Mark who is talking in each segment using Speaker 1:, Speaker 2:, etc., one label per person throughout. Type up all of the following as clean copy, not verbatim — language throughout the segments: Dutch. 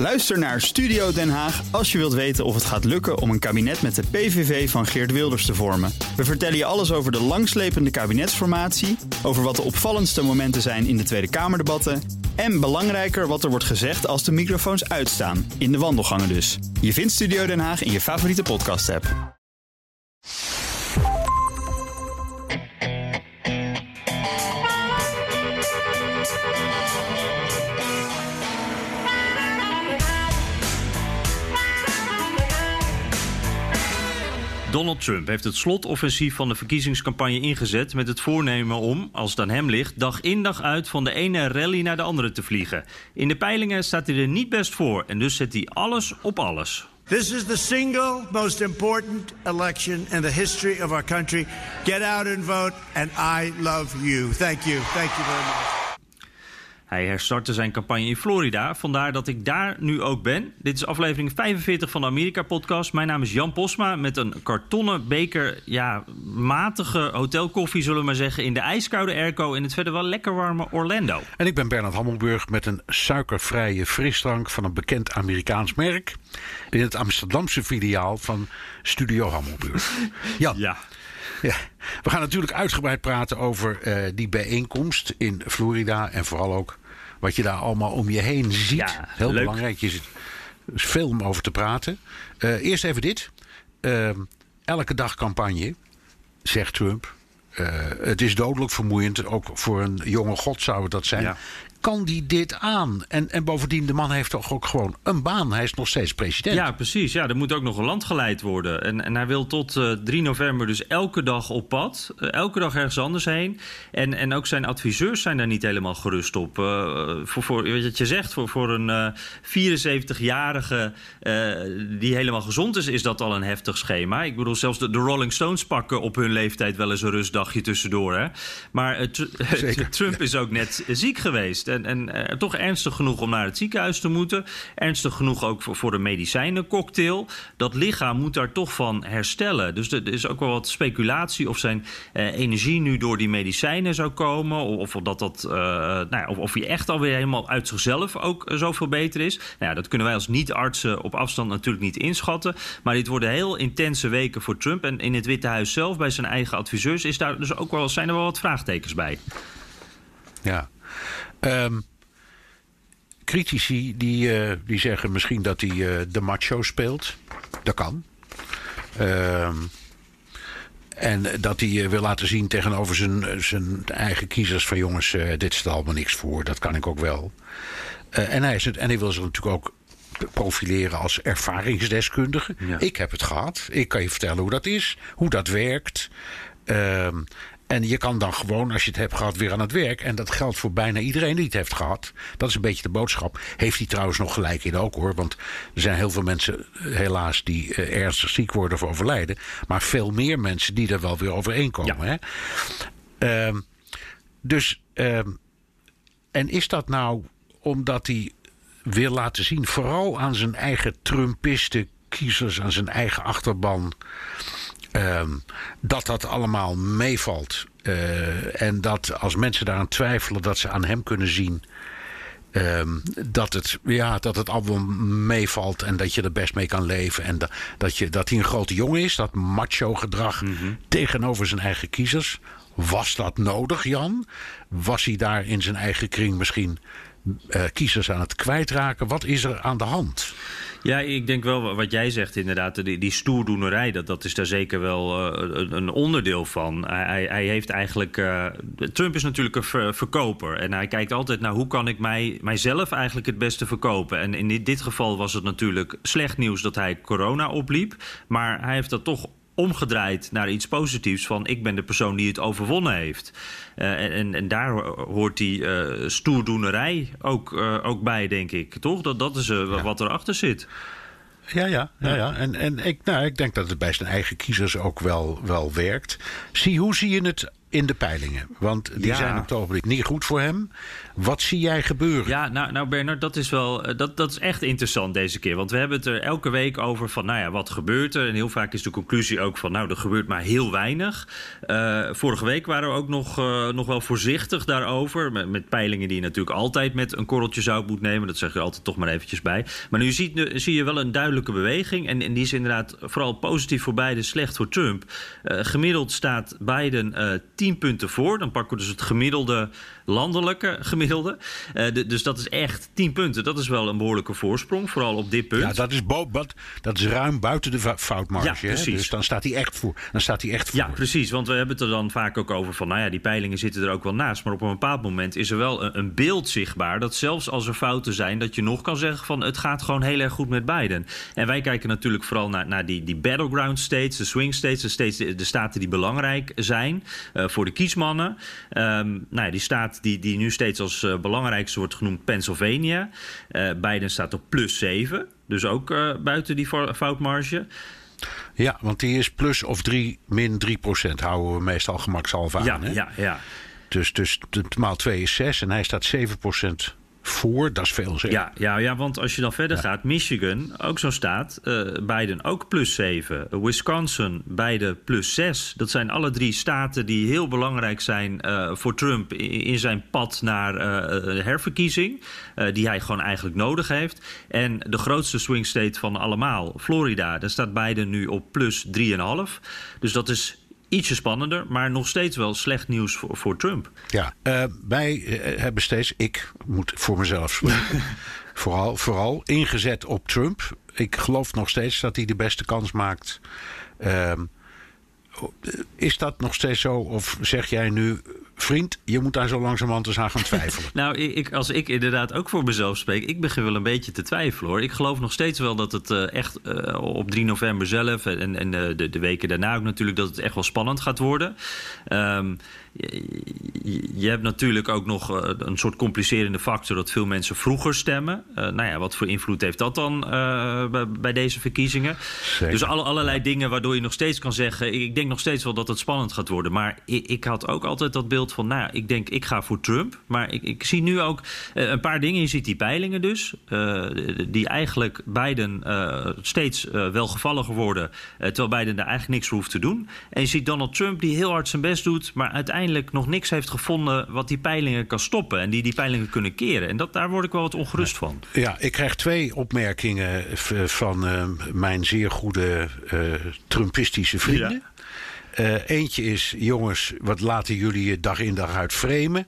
Speaker 1: Luister naar Studio Den Haag als je wilt weten of het gaat lukken om een kabinet met de PVV van Geert Wilders te vormen. We vertellen je alles over de langslepende kabinetsformatie, over wat de opvallendste momenten zijn in de Tweede Kamerdebatten en belangrijker wat er wordt gezegd als de microfoons uitstaan, in de wandelgangen dus. Je vindt Studio Den Haag in je favoriete podcast-app.
Speaker 2: Donald Trump heeft het slotoffensief van de verkiezingscampagne ingezet met het voornemen om, als het aan hem ligt, dag in dag uit van de ene rally naar de andere te vliegen. In de peilingen staat hij er niet best voor en dus zet hij alles op alles.
Speaker 3: This is the single most important election in the history of our country. Get out and vote and I love you. Thank you. Thank you very much.
Speaker 2: Hij herstartte zijn campagne in Florida, vandaar dat ik daar nu ook ben. Dit is aflevering 45 van de Amerika-podcast. Mijn naam is Jan Posma met een kartonnen beker, matige hotelkoffie, zullen we maar zeggen, in de ijskoude airco in het verder wel lekker warme Orlando.
Speaker 4: En ik ben Bernard Hammelburg met een suikervrije frisdrank van een bekend Amerikaans merk in het Amsterdamse filiaal van Studio Hammelburg. Jan.
Speaker 2: Ja.
Speaker 4: Ja, we gaan natuurlijk uitgebreid praten over die bijeenkomst in Florida en vooral ook wat je daar allemaal om je heen ziet.
Speaker 2: Ja,
Speaker 4: heel
Speaker 2: leuk.
Speaker 4: Belangrijk, er is veel om over te praten. Eerst even dit. Elke dag campagne, zegt Trump. Het is dodelijk vermoeiend, ook voor een jonge god zou het dat zijn.
Speaker 2: Ja.
Speaker 4: Kan die dit aan? En bovendien, de man heeft toch ook gewoon een baan. Hij is nog steeds president.
Speaker 2: Ja, precies. Ja, er moet ook nog een land geleid worden. En hij wil tot 3 november dus elke dag op pad. Elke dag ergens anders heen. En ook zijn adviseurs zijn daar niet helemaal gerust op. Voor wat je zegt, voor een 74-jarige die helemaal gezond is dat al een heftig schema. Ik bedoel, zelfs de Rolling Stones pakken op hun leeftijd wel eens een rustdagje tussendoor. Hè? Maar Trump is ook net ziek geweest. En toch ernstig genoeg om naar het ziekenhuis te moeten. Ernstig genoeg ook voor een medicijnencocktail. Dat lichaam moet daar toch van herstellen. Dus er is ook wel wat speculatie of zijn energie nu door die medicijnen zou komen. Of hij echt alweer helemaal uit zichzelf ook zoveel beter is. Nou ja, dat kunnen wij als niet-artsen op afstand natuurlijk niet inschatten. Maar dit worden heel intense weken voor Trump. En in het Witte Huis zelf, bij zijn eigen adviseurs, zijn er wel wat vraagtekens bij.
Speaker 4: Ja. Critici die zeggen misschien dat hij de macho speelt. Dat kan. En dat hij wil laten zien tegenover zijn eigen kiezers van jongens, dit stelt allemaal niks voor. Dat kan ik ook wel. En hij wil zich natuurlijk ook profileren als ervaringsdeskundige. Ja. Ik heb het gehad. Ik kan je vertellen hoe dat is. Hoe dat werkt. En je kan dan gewoon, als je het hebt gehad, weer aan het werk. En dat geldt voor bijna iedereen die het heeft gehad. Dat is een beetje de boodschap. Heeft hij trouwens nog gelijk in ook, hoor. Want er zijn heel veel mensen, helaas, die ernstig ziek worden of overlijden. Maar veel meer mensen die er wel weer overeenkomen. Ja. Hè? En is dat nou omdat hij wil laten zien, vooral aan zijn eigen Trumpisten kiezers, aan zijn eigen achterban, dat allemaal meevalt. En dat als mensen daaraan twijfelen, dat ze aan hem kunnen zien dat het allemaal meevalt en dat je er best mee kan leven. En dat hij een grote jongen is, dat macho gedrag tegenover zijn eigen kiezers. Was dat nodig, Jan? Was hij daar in zijn eigen kring misschien kiezers aan het kwijtraken? Wat is er aan de hand?
Speaker 2: Ja, ik denk wel wat jij zegt inderdaad. Die stoerdoenerij, dat is daar zeker wel een onderdeel van. Hij heeft eigenlijk... Trump is natuurlijk een verkoper. En hij kijkt altijd naar hoe kan ik mijzelf eigenlijk het beste verkopen. En in dit geval was het natuurlijk slecht nieuws dat hij corona opliep. Maar hij heeft dat toch omgedraaid naar iets positiefs van ik ben de persoon die het overwonnen heeft. En daar hoort die stoerdoenerij ook bij, denk ik. Toch? Dat is wat erachter zit.
Speaker 4: Ja. En ik denk dat het bij zijn eigen kiezers ook wel werkt. Hoe zie je het in de peilingen? Want die zijn op het ogenblik niet goed voor hem. Wat zie jij gebeuren?
Speaker 2: Ja, nou Bernard, dat is wel dat is echt interessant deze keer. Want we hebben het er elke week over van, wat gebeurt er? En heel vaak is de conclusie ook van, er gebeurt maar heel weinig. Vorige week waren we ook nog wel voorzichtig daarover. Met peilingen die je natuurlijk altijd met een korreltje zout moet nemen. Dat zeg je altijd toch maar eventjes bij. Maar nu zie je wel een duidelijke beweging. En die is inderdaad vooral positief voor Biden, slecht voor Trump. Gemiddeld staat Biden 10 punten voor. Dan pakken we dus het gemiddelde landelijke gemiddelde. Dus dat is echt 10 punten. Dat is wel een behoorlijke voorsprong, vooral op dit punt.
Speaker 4: Ja, dat is ruim buiten de foutmarge.
Speaker 2: Ja, precies.
Speaker 4: Dus dan staat hij echt voor.
Speaker 2: Ja, precies. Want we hebben het er dan vaak ook over van, die peilingen zitten er ook wel naast. Maar op een bepaald moment is er wel een beeld zichtbaar dat zelfs als er fouten zijn, dat je nog kan zeggen van, het gaat gewoon heel erg goed met Biden. En wij kijken natuurlijk vooral naar die battleground states, de swing states, de staten die belangrijk zijn voor de kiesmannen. Die staat die nu steeds als belangrijkste wordt genoemd, Pennsylvania. Biden staat op +7, dus ook buiten die foutmarge.
Speaker 4: Ja, want die is plus of min 3%, houden we meestal gemakshalve aan.
Speaker 2: Ja.
Speaker 4: Dus maal 2 is 6 en hij staat 7% voor, dat is veel zeg.
Speaker 2: Ja, want als je dan verder gaat, Michigan, ook zo'n staat, Biden ook +7. Wisconsin, beide +6. Dat zijn alle 3 staten die heel belangrijk zijn voor Trump in zijn pad naar herverkiezing, die hij gewoon eigenlijk nodig heeft. En de grootste swing state van allemaal, Florida, daar staat Biden nu op +3,5. Dus dat is ietsje spannender, maar nog steeds wel slecht nieuws voor Trump.
Speaker 4: Ja, wij hebben steeds, ik moet voor mezelf spreken, vooral ingezet op Trump. Ik geloof nog steeds dat hij de beste kans maakt. Is dat nog steeds zo? Of zeg jij nu, vriend, je moet daar zo langzamerhand eens aan gaan twijfelen?
Speaker 2: Nou, als ik inderdaad ook voor mezelf spreek, ik begin wel een beetje te twijfelen, hoor. Ik geloof nog steeds wel dat het echt op 3 november zelf en de weken daarna ook natuurlijk, dat het echt wel spannend gaat worden. Je hebt natuurlijk ook nog een soort complicerende factor dat veel mensen vroeger stemmen. Wat voor invloed heeft dat dan bij deze verkiezingen? Zeker. Dus allerlei dingen waardoor je nog steeds kan zeggen, ik denk nog steeds wel dat het spannend gaat worden. Maar ik had ook altijd dat beeld van, ik denk ik ga voor Trump. Maar ik zie nu ook een paar dingen. Je ziet die peilingen dus, die eigenlijk Biden steeds welgevalliger worden, terwijl Biden daar eigenlijk niks voor hoeft te doen. En je ziet Donald Trump die heel hard zijn best doet, maar uiteindelijk nog niks heeft gevonden wat die peilingen kan stoppen en die peilingen kunnen keren. En daar word ik wel wat ongerust van.
Speaker 4: Ja, ik krijg 2 opmerkingen van mijn zeer goede Trumpistische vrienden. Ja. Eentje is, jongens, wat laten jullie je dag in dag uit framen?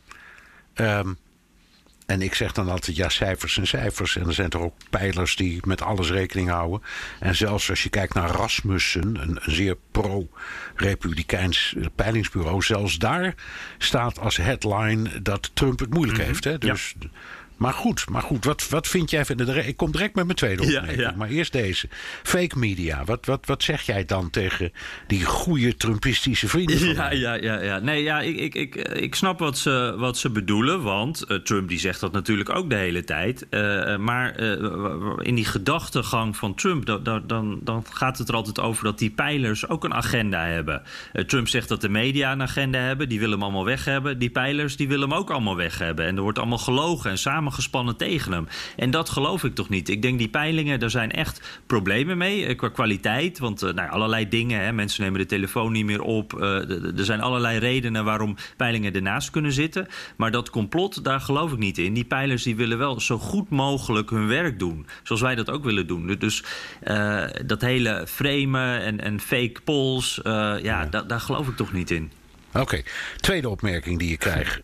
Speaker 4: En ik zeg dan altijd, ja, cijfers zijn cijfers. En er zijn toch ook peilers die met alles rekening houden. En zelfs als je kijkt naar Rasmussen, een zeer pro-republikeins peilingsbureau, zelfs daar staat als headline dat Trump het moeilijk heeft. Hè? Dus, ja. Maar goed, wat vind jij van ik kom direct met mijn tweede opmerking. Ja. Maar eerst deze. Fake media. Wat zeg jij dan tegen die goede Trumpistische vrienden van mij?
Speaker 2: Ja. Nee, ik snap wat ze bedoelen. Want Trump die zegt dat natuurlijk ook de hele tijd. Maar in die gedachtegang van Trump, dan gaat het er altijd over dat die peilers ook een agenda hebben. Trump zegt dat de media een agenda hebben. Die willen hem allemaal weg hebben. Die peilers die willen hem ook allemaal weg hebben. En er wordt allemaal gelogen en samengespannen tegen hem. En dat geloof ik toch niet. Ik denk die peilingen, daar zijn echt problemen mee qua kwaliteit. Want allerlei dingen, hè, mensen nemen de telefoon niet meer op. Er zijn allerlei redenen waarom peilingen ernaast kunnen zitten. Maar dat complot, daar geloof ik niet in. Die peilers die willen wel zo goed mogelijk hun werk doen. Zoals wij dat ook willen doen. Dus dat hele framen en fake polls, daar geloof ik toch niet in.
Speaker 4: Oké. Tweede opmerking die je krijgt.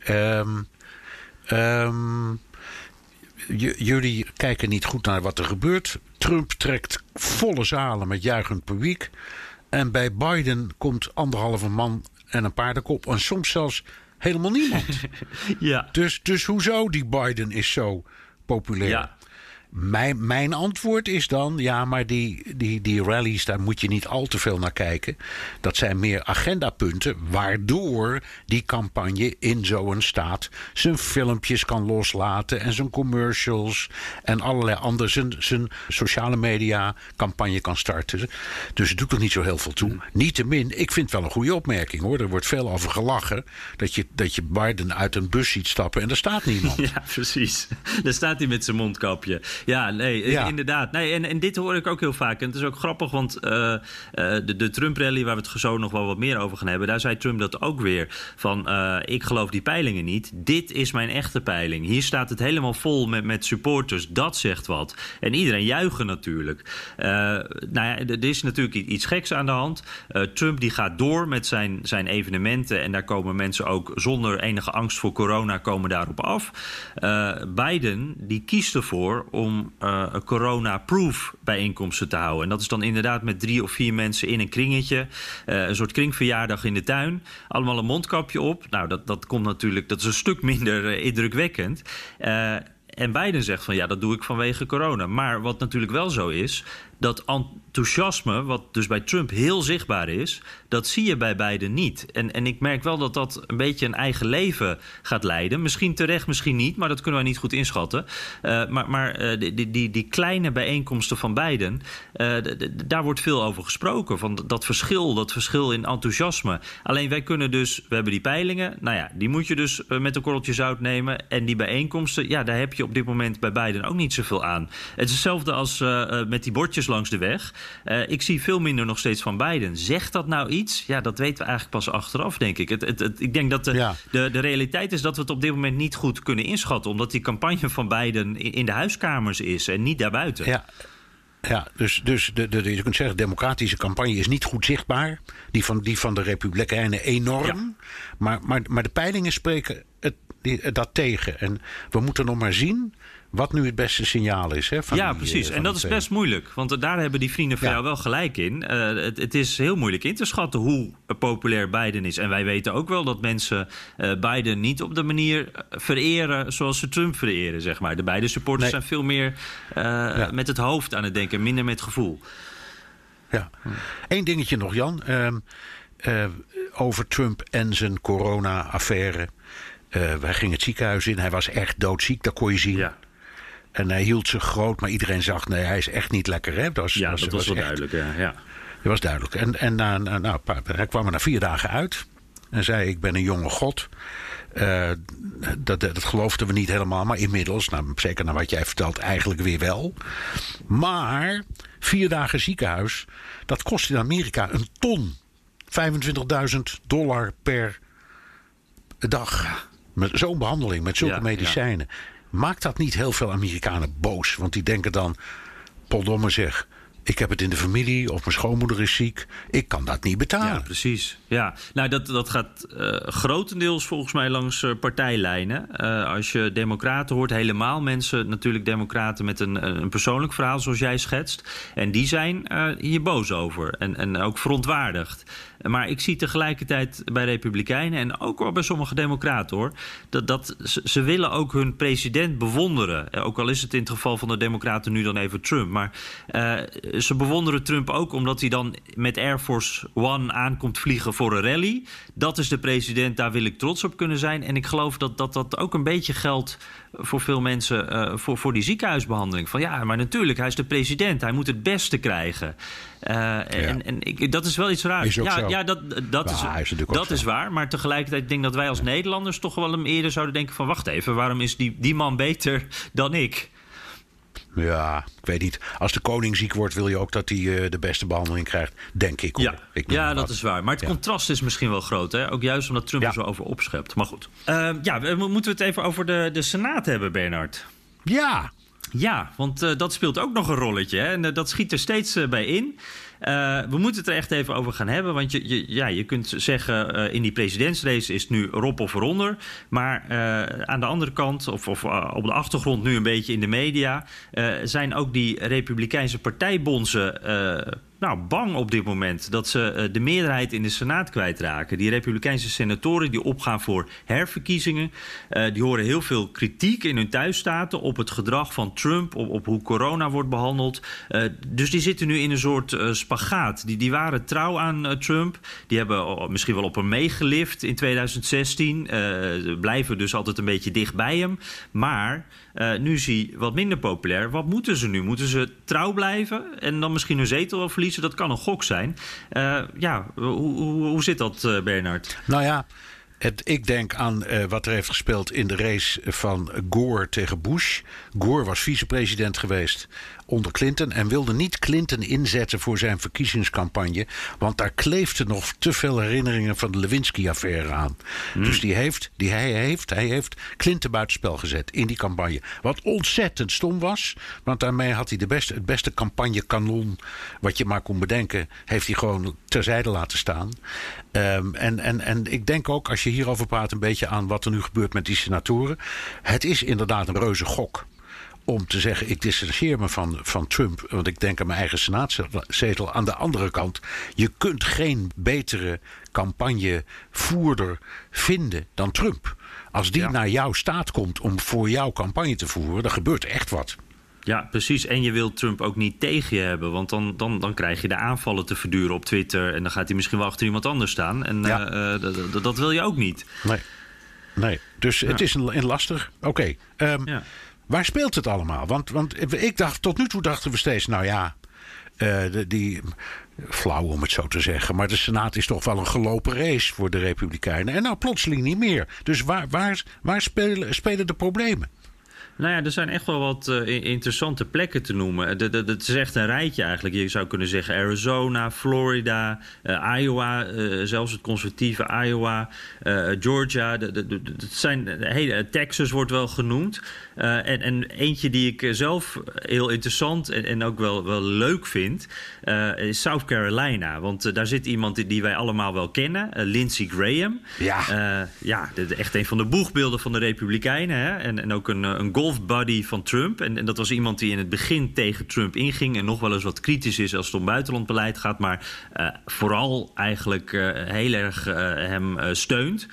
Speaker 4: Jullie kijken niet goed naar wat er gebeurt. Trump trekt volle zalen met juichend publiek. En bij Biden komt 1,5 man en een paardenkop. En soms zelfs helemaal niemand. Ja. Dus hoezo die Biden is zo populair? Ja. Mijn antwoord is dan, ja, maar die rallies, daar moet je niet al te veel naar kijken. Dat zijn meer agendapunten, waardoor die campagne in zo'n staat zijn filmpjes kan loslaten en zijn commercials en allerlei andere, zijn sociale media campagne kan starten. Dus het doet er niet zo heel veel toe. Niettemin, ik vind het wel een goede opmerking, hoor. Er wordt veel over gelachen dat je Biden uit een bus ziet stappen en er staat niemand.
Speaker 2: Ja, precies. Daar staat hij met zijn mondkapje. Ja, nee, inderdaad. Nee, en dit hoor ik ook heel vaak. En het is ook grappig, want de Trump-rally, waar we het zo nog wel wat meer over gaan hebben, daar zei Trump dat ook weer. Van, ik geloof die peilingen niet. Dit is mijn echte peiling. Hier staat het helemaal vol met supporters. Dat zegt wat. En iedereen juichen natuurlijk. Er is natuurlijk iets geks aan de hand. Trump die gaat door met zijn evenementen. En daar komen mensen ook zonder enige angst voor corona komen daarop af. Biden die kiest ervoor om een corona-proof bijeenkomsten te houden. En dat is dan inderdaad met 3 of 4 mensen in een kringetje. Een soort kringverjaardag in de tuin. Allemaal een mondkapje op. Nou, dat komt natuurlijk, dat is een stuk minder indrukwekkend. En Biden zegt van ja, dat doe ik vanwege corona. Maar wat natuurlijk wel zo is, dat enthousiasme, wat dus bij Trump heel zichtbaar is, dat zie je bij Biden niet. En ik merk wel dat een beetje een eigen leven gaat leiden. Misschien terecht, misschien niet, maar dat kunnen wij niet goed inschatten. Maar die kleine bijeenkomsten van Biden, daar wordt veel over gesproken. Van dat verschil in enthousiasme. Alleen wij kunnen dus, we hebben die peilingen, nou ja, die moet je dus met een korreltje zout nemen. En die bijeenkomsten, ja, daar heb je op dit moment bij Biden ook niet zoveel aan. Het is hetzelfde als met die bordjes langs de weg. Ik zie veel minder nog steeds van Biden. Zegt dat nou iets? Ja, dat weten we eigenlijk pas achteraf, denk ik. Ik denk dat de realiteit is dat we het op dit moment niet goed kunnen inschatten, omdat die campagne van Biden in de huiskamers is en niet daarbuiten.
Speaker 4: Ja, dus je kunt zeggen, de democratische campagne is niet goed zichtbaar. Die van de Republikeinen enorm. Ja. Maar de peilingen spreken dat tegen. En we moeten nog maar zien wat nu het beste signaal is. Hè,
Speaker 2: precies. En dat is best moeilijk. Want daar hebben die vrienden van jou wel gelijk in. Het is heel moeilijk in te schatten hoe populair Biden is. En wij weten ook wel dat mensen Biden niet op de manier vereren zoals ze Trump vereren, zeg maar. De beide supporters zijn veel meer met het hoofd aan het denken, minder met gevoel.
Speaker 4: Ja. Eén dingetje nog, Jan. Over Trump en zijn corona-affaire. Hij ging het ziekenhuis in. Hij was echt doodziek, dat kon je zien. Ja. En hij hield zich groot, maar iedereen zag, nee, hij is echt niet lekker. Hè?
Speaker 2: Dat was wel duidelijk, ja.
Speaker 4: Dat was duidelijk. En hij kwam er na 4 dagen uit. En zei, ik ben een jonge god. Dat geloofden we niet helemaal. Maar inmiddels, zeker naar wat jij vertelt, eigenlijk weer wel. Maar 4 dagen ziekenhuis, dat kost in Amerika een ton. $25.000 per dag. Met zo'n behandeling, met zulke medicijnen. Maakt dat niet heel veel Amerikanen boos? Want die denken dan, potdomme zeg, ik heb het in de familie of mijn schoonmoeder is ziek. Ik kan dat niet betalen.
Speaker 2: Ja, precies. Ja. Nou, dat gaat grotendeels volgens mij langs partijlijnen. Als je democraten hoort, helemaal mensen, natuurlijk democraten met een persoonlijk verhaal zoals jij schetst. En die zijn hier boos over en ook verontwaardigd. Maar ik zie tegelijkertijd bij Republikeinen en ook wel bij sommige democraten, hoor, dat ze willen ook hun president bewonderen. Ook al is het in het geval van de democraten nu dan even Trump. Maar ze bewonderen Trump ook omdat hij dan met Air Force One aankomt vliegen voor een rally. Dat is de president, daar wil ik trots op kunnen zijn. En ik geloof dat ook een beetje geldt voor veel mensen voor die ziekenhuisbehandeling. Van ja, maar natuurlijk, hij is de president. Hij moet het beste krijgen. Dat is wel iets raars. Dat is waar. Maar tegelijkertijd denk ik dat wij als Nederlanders toch wel hem eerder zouden denken van wacht even, waarom is die man beter dan ik?
Speaker 4: Ja, ik weet niet. Als de koning ziek wordt, wil je ook dat hij de beste behandeling krijgt, denk ik. Hoor.
Speaker 2: Dat is waar. Maar het contrast is misschien wel groot. Hè? Ook juist omdat Trump er zo over opschept. Maar goed. We moeten het even over de Senaat hebben, Bernard.
Speaker 4: Ja.
Speaker 2: Ja, want dat speelt ook nog een rolletje. Hè? En dat schiet er steeds bij in. we moeten het er echt even over gaan hebben. Want je kunt zeggen, in die presidentsrace is het nu erop of eronder. Maar aan de andere kant, of op de achtergrond nu een beetje in de media, zijn ook die Republikeinse partijbonzen bang op dit moment dat ze de meerderheid in de Senaat kwijtraken. Die Republikeinse senatoren die opgaan voor herverkiezingen, die horen heel veel kritiek in hun thuisstaten op het gedrag van Trump, op hoe corona wordt behandeld. Dus die zitten nu in een soort spagaat. Die waren trouw aan Trump. Die hebben misschien wel op hem meegelift in 2016. Blijven dus altijd een beetje dicht bij hem. Maar nu is hij wat minder populair. Wat moeten ze nu? Moeten ze trouw blijven en dan misschien hun zetel wel verliezen? Dat kan een gok zijn. Hoe zit dat, Bernard?
Speaker 4: Nou ja, ik denk aan wat er heeft gespeeld in de race van Gore tegen Bush. Gore was vicepresident geweest onder Clinton en wilde niet Clinton inzetten voor zijn verkiezingscampagne, want daar kleefden nog te veel herinneringen van de Lewinsky-affaire aan. Dus hij heeft Clinton buitenspel gezet in die campagne. Wat ontzettend stom was, want daarmee had hij het beste campagnekanon wat je maar kon bedenken, heeft hij gewoon terzijde laten staan. En ik denk ook, als je hierover praat, een beetje aan wat er nu gebeurt met die senatoren. Het is inderdaad een reuze gok om te zeggen, ik distancieer me van Trump, want ik denk aan mijn eigen senaatzetel. Aan de andere kant, je kunt geen betere campagnevoerder vinden dan Trump. Als die naar jouw staat komt om voor jou campagne te voeren, dan gebeurt er echt wat.
Speaker 2: Ja, precies. En je wilt Trump ook niet tegen je hebben. Want dan krijg je de aanvallen te verduren op Twitter. En dan gaat hij misschien wel achter iemand anders staan. En dat wil je ook niet.
Speaker 4: Nee. Dus het is een lastig. Oké. Waar speelt het allemaal? Want ik dacht, tot nu toe dachten we steeds, die flauw om het zo te zeggen, maar de Senaat is toch wel een gelopen race voor de Republikeinen. En nou plotseling niet meer. Dus waar spelen de problemen?
Speaker 2: Nou ja, er zijn echt wel wat interessante plekken te noemen. Het is echt een rijtje eigenlijk. Je zou kunnen zeggen Arizona, Florida, Iowa, zelfs het conservatieve Iowa, Georgia. Texas wordt wel genoemd. En eentje die ik zelf heel interessant en ook wel leuk vind, is South Carolina. Want daar zit iemand die wij allemaal wel kennen, Lindsey Graham. Ja. Echt een van de boegbeelden van de Republikeinen. Hè? En ook een golfbuddy van Trump. En dat was iemand die in het begin tegen Trump inging en nog wel eens wat kritisch is als het om buitenlandbeleid gaat, maar vooral eigenlijk heel erg hem steunt.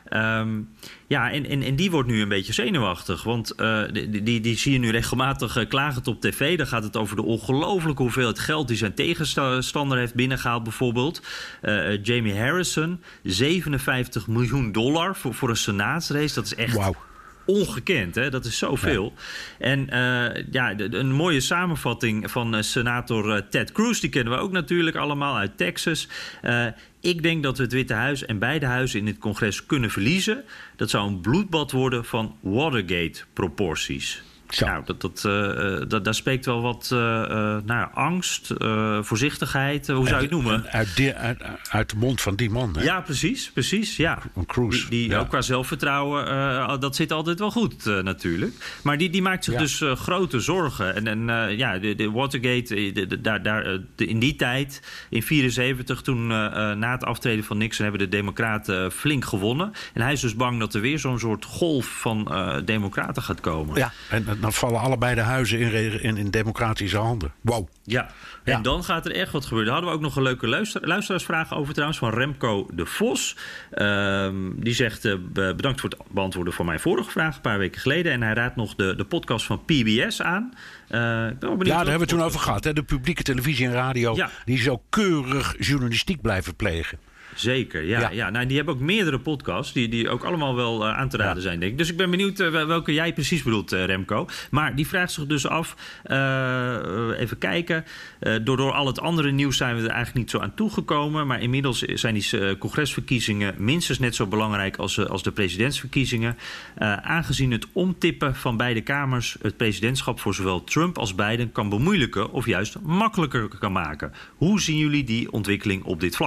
Speaker 2: En die wordt nu een beetje zenuwachtig. Want die zie je nu regelmatig klagend op tv. Dan gaat het over de ongelooflijke hoeveelheid geld die zijn tegenstander heeft binnengehaald. Bijvoorbeeld Jamie Harrison, $57 miljoen voor een senaatsrace. Dat is echt ongekend, hè? Dat is zoveel. Ja. En een mooie samenvatting van senator Ted Cruz, die kennen we ook natuurlijk allemaal uit Texas. Ik denk dat we het Witte Huis en beide huizen in het congres kunnen verliezen. Dat zou een bloedbad worden van Watergate-proporties. Nou, daar spreekt wel wat angst, voorzichtigheid. Hoe zou je het noemen?
Speaker 4: Uit de mond van die man. Hè?
Speaker 2: Ja, precies. Ja.
Speaker 4: Cruise.
Speaker 2: Die ook qua zelfvertrouwen, dat zit altijd wel goed natuurlijk. Maar die maakt zich dus grote zorgen. De Watergate, in die tijd, in 1974, toen na het aftreden van Nixon, hebben de Democraten flink gewonnen. En hij is dus bang dat er weer zo'n soort golf van Democraten gaat komen.
Speaker 4: Ja, en dan vallen allebei de huizen in democratische handen. Wow.
Speaker 2: Ja, en dan gaat er echt wat gebeuren. Daar hadden we ook nog een leuke luisteraarsvraag over trouwens van Remco de Vos. Die zegt bedankt voor het beantwoorden van mijn vorige vraag een paar weken geleden. En hij raadt nog de podcast van PBS aan.
Speaker 4: Daar hebben we het toen over gehad. Hè? De publieke televisie en radio die zo keurig journalistiek blijven plegen.
Speaker 2: Zeker, ja. Nou, die hebben ook meerdere podcasts die ook allemaal wel aan te raden zijn, denk ik. Dus ik ben benieuwd welke jij precies bedoelt, Remco. Maar die vraagt zich dus af, even kijken. Door al het andere nieuws zijn we er eigenlijk niet zo aan toegekomen. Maar inmiddels zijn die congresverkiezingen minstens net zo belangrijk als de presidentsverkiezingen. Aangezien het omtippen van beide kamers het presidentschap voor zowel Trump als Biden kan bemoeilijken of juist makkelijker kan maken. Hoe zien jullie die ontwikkeling op dit vlak?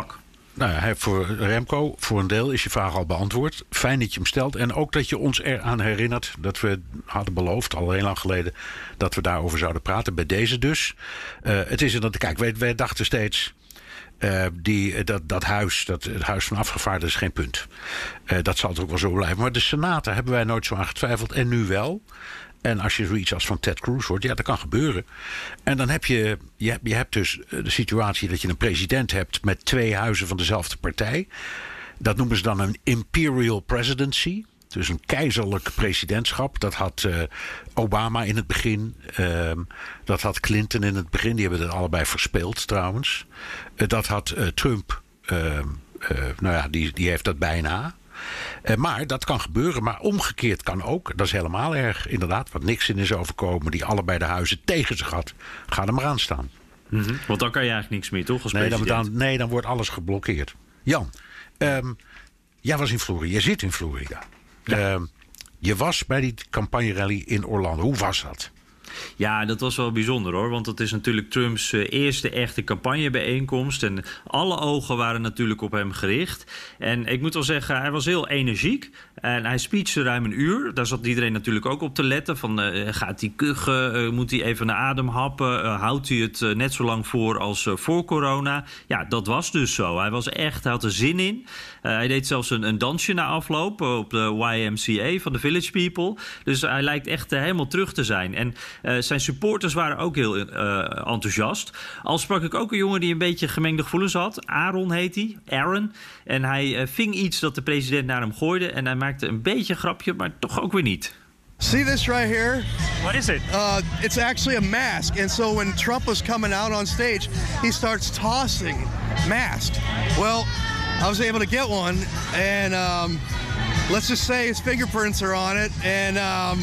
Speaker 4: Nou ja, voor Remco, voor een deel is je vraag al beantwoord. Fijn dat je hem stelt. En ook dat je ons eraan herinnert dat we hadden beloofd, al heel lang geleden, dat we daarover zouden praten. Bij deze dus. Het is dat. Kijk, wij dachten steeds. Het huis van afgevaardigden is geen punt. Dat zal het ook wel zo blijven. Maar de Senaat, daar hebben wij nooit zo aan getwijfeld. En nu wel. En als je zoiets als van Ted Cruz hoort, ja, dat kan gebeuren. En dan heb je hebt dus de situatie dat je een president hebt met 2 huizen van dezelfde partij. Dat noemen ze dan een imperial presidency. Dus een keizerlijk presidentschap. Dat had Obama in het begin. Dat had Clinton in het begin. Die hebben het allebei verspeeld trouwens. Dat had Trump. Die heeft dat bijna. Maar dat kan gebeuren. Maar omgekeerd kan ook. Dat is helemaal erg. Inderdaad, wat Nixon is overkomen. Die allebei de huizen tegen zich had. Ga er maar aan staan.
Speaker 2: Mm-hmm. Want dan kan je eigenlijk niks meer, toch? Als president?
Speaker 4: Dan wordt alles geblokkeerd. Jan, jij was in Florida. Je zit in Florida. Ja. Je was bij die campagnerally in Orlando. Hoe was dat?
Speaker 2: Ja, dat was wel bijzonder hoor. Want dat is natuurlijk Trumps eerste echte campagnebijeenkomst. En alle ogen waren natuurlijk op hem gericht. En ik moet wel zeggen, hij was heel energiek. En hij speechte ruim 1 uur. Daar zat iedereen natuurlijk ook op te letten. Van, gaat hij kuchen? Moet hij even naar adem happen? Houdt hij het net zo lang voor als voor corona? Ja, dat was dus zo. Hij had er zin in. Hij deed zelfs een dansje na afloop op de YMCA van de Village People. Dus hij lijkt echt helemaal terug te zijn. En zijn supporters waren ook heel enthousiast. Al sprak ik ook een jongen die een beetje gemengde gevoelens had. Aaron heet hij. Aaron. En hij ving iets dat de president naar hem gooide. En hij maakte een beetje een grapje, maar toch ook weer niet.
Speaker 5: See this right here?
Speaker 6: What is it?
Speaker 5: It's actually a mask. And so when Trump was coming out on stage, he starts tossing masks. Well, I was able to get one. And let's just say his fingerprints are on it. And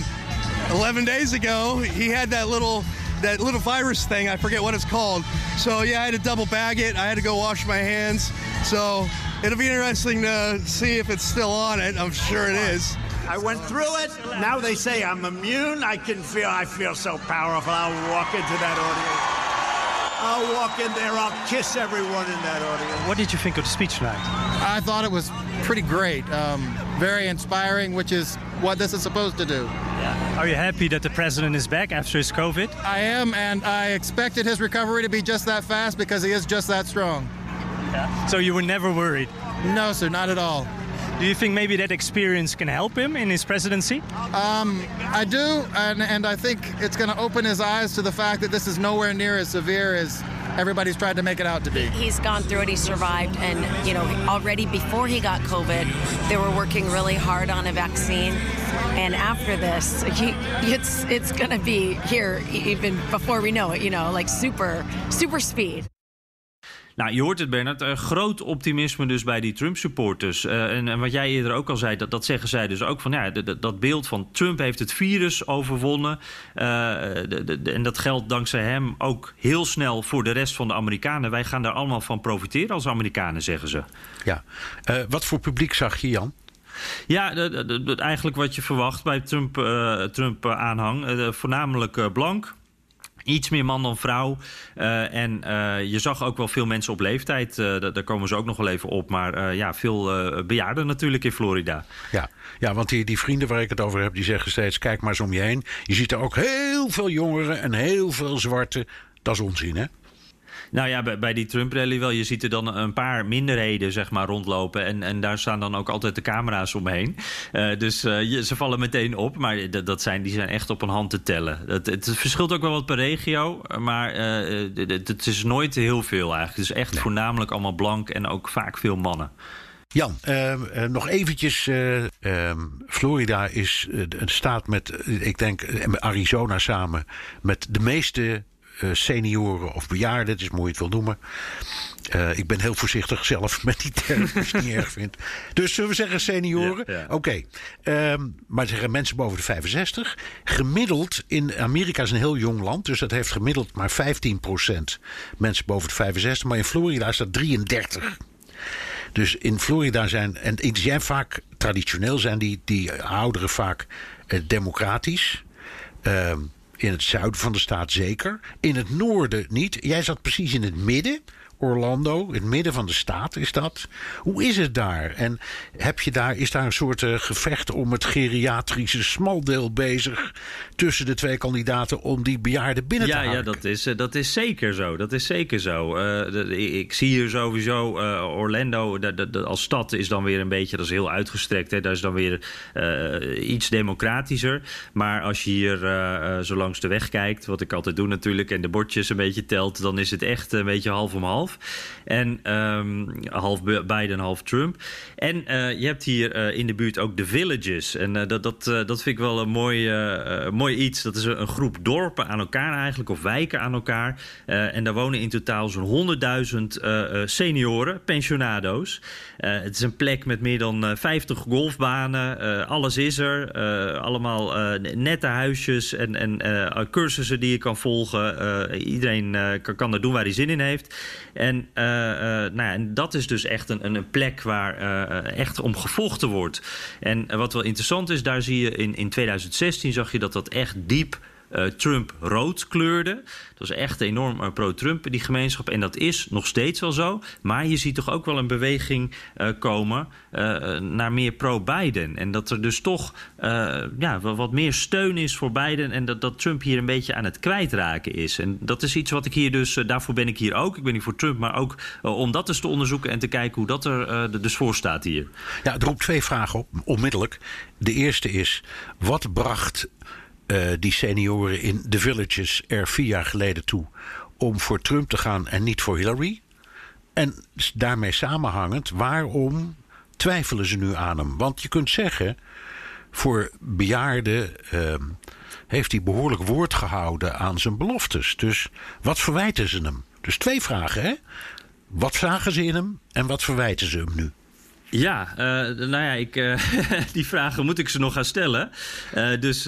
Speaker 5: 11 days ago, he had that little virus thing. I forget what it's called. So yeah, I had to double bag it. I had to go wash my hands. So it'll be interesting to see if it's still on it. I'm sure it is.
Speaker 3: I went through it. Now they say I'm immune. I feel so powerful. I'll walk into that audience. I'll walk in there. I'll kiss everyone in that audience.
Speaker 6: What did you think of the speech tonight?
Speaker 5: I thought it was pretty great. Very inspiring, which is what this is supposed to do.
Speaker 6: Are you happy that the president is back after his COVID?
Speaker 5: I am, and I expected his recovery to be just that fast because he is just that strong.
Speaker 6: Yeah. So you were never worried?
Speaker 5: No, sir, not at all.
Speaker 6: Do you think maybe that experience can help him in his presidency?
Speaker 5: I do, and I think it's going to open his eyes to the fact that this is nowhere near as severe as everybody's tried to make it out to be.
Speaker 7: He's gone through it, he survived, and already before he got COVID, they were working really hard on a vaccine. And after this, it's going to be here even before we know it, like super, super speed.
Speaker 2: Nou, je hoort het, Bernard. Groot optimisme dus bij die Trump-supporters. En wat jij eerder ook al zei, dat zeggen zij dus ook van... ja, dat beeld van Trump heeft het virus overwonnen. En dat geldt dankzij hem ook heel snel voor de rest van de Amerikanen. Wij gaan daar allemaal van profiteren als Amerikanen, zeggen ze.
Speaker 4: Ja. Wat voor publiek zag je, Jan?
Speaker 2: Ja, eigenlijk wat je verwacht bij Trump-aanhang. Voornamelijk blank. Iets meer man dan vrouw. En je zag ook wel veel mensen op leeftijd. Daar komen ze ook nog wel even op. Maar veel bejaarden natuurlijk in Florida.
Speaker 4: Ja, want die vrienden waar ik het over heb, die zeggen steeds... kijk maar eens om je heen. Je ziet er ook heel veel jongeren en heel veel zwarte. Dat is onzin, hè?
Speaker 2: Nou ja, bij die Trump-rally wel. Je ziet er dan een paar minderheden zeg maar rondlopen. En daar staan dan ook altijd de camera's omheen. Dus ze vallen meteen op. Maar die zijn echt op een hand te tellen. Het verschilt ook wel wat per regio. Maar het is nooit heel veel eigenlijk. Het is echt voornamelijk allemaal blank en ook vaak veel mannen.
Speaker 4: Jan, nog eventjes. Florida is een staat met, ik denk, Arizona samen... met de meeste... senioren of bejaarden, het is mooi het wil noemen. Ik ben heel voorzichtig zelf met die term, als je het niet erg vindt. Dus zullen we zeggen senioren? Ja. Oké. Maar zeggen mensen boven de 65. Gemiddeld, in Amerika is een heel jong land, dus dat heeft gemiddeld maar 15% mensen boven de 65. Maar in Florida is dat 33%. Dus in Florida zijn vaak, traditioneel zijn die ouderen vaak democratisch. In het zuiden van de staat zeker. In het noorden niet. Jij zat precies in het midden. Orlando, in het midden van de staat is dat. Hoe is het daar? En is daar een soort gevecht om het geriatrische smaldeel bezig tussen de twee kandidaten om die bejaarden binnen te halen?
Speaker 2: Ja, dat is zeker zo. Dat is zeker zo. Ik zie hier sowieso Orlando als stad is dan weer een beetje, dat is heel uitgestrekt. Hè, dat is dan weer iets democratischer. Maar als je hier zo langs de weg kijkt, wat ik altijd doe natuurlijk, en de bordjes een beetje telt, dan is het echt een beetje half om half. En half Biden, half Trump. En je hebt hier in de buurt ook de Villages. En dat vind ik wel een mooi iets. Dat is een groep dorpen aan elkaar eigenlijk, of wijken aan elkaar. En daar wonen in totaal zo'n 100.000 senioren, pensionado's. Het is een plek met meer dan 50 golfbanen. Alles is er. Allemaal nette huisjes en cursussen die je kan volgen. Iedereen kan er doen waar hij zin in heeft. En dat is dus echt een plek waar echt om gevochten wordt. En wat wel interessant is, daar zie je in 2016 zag je dat echt diep Trump rood kleurde. Dat was echt enorm pro-Trump, die gemeenschap. En dat is nog steeds wel zo. Maar je ziet toch ook wel een beweging komen naar meer pro-Biden. En dat er dus toch wat meer steun is voor Biden. En dat Trump hier een beetje aan het kwijtraken is. En dat is iets wat ik hier dus, daarvoor ben ik hier ook. Ik ben niet voor Trump, maar ook om dat eens te onderzoeken en te kijken hoe dat er dus voor staat hier.
Speaker 4: Ja, het roept twee vragen op, onmiddellijk. De eerste is, wat bracht die senioren in de Villages er 4 jaar geleden toe om voor Trump te gaan en niet voor Hillary? En daarmee samenhangend, waarom twijfelen ze nu aan hem? Want je kunt zeggen, voor bejaarden heeft hij behoorlijk woord gehouden aan zijn beloftes. Dus wat verwijten ze hem? Dus 2 vragen, hè? Wat zagen ze in hem en wat verwijten ze hem nu?
Speaker 2: Ja, die vragen moet ik ze nog gaan stellen. Dus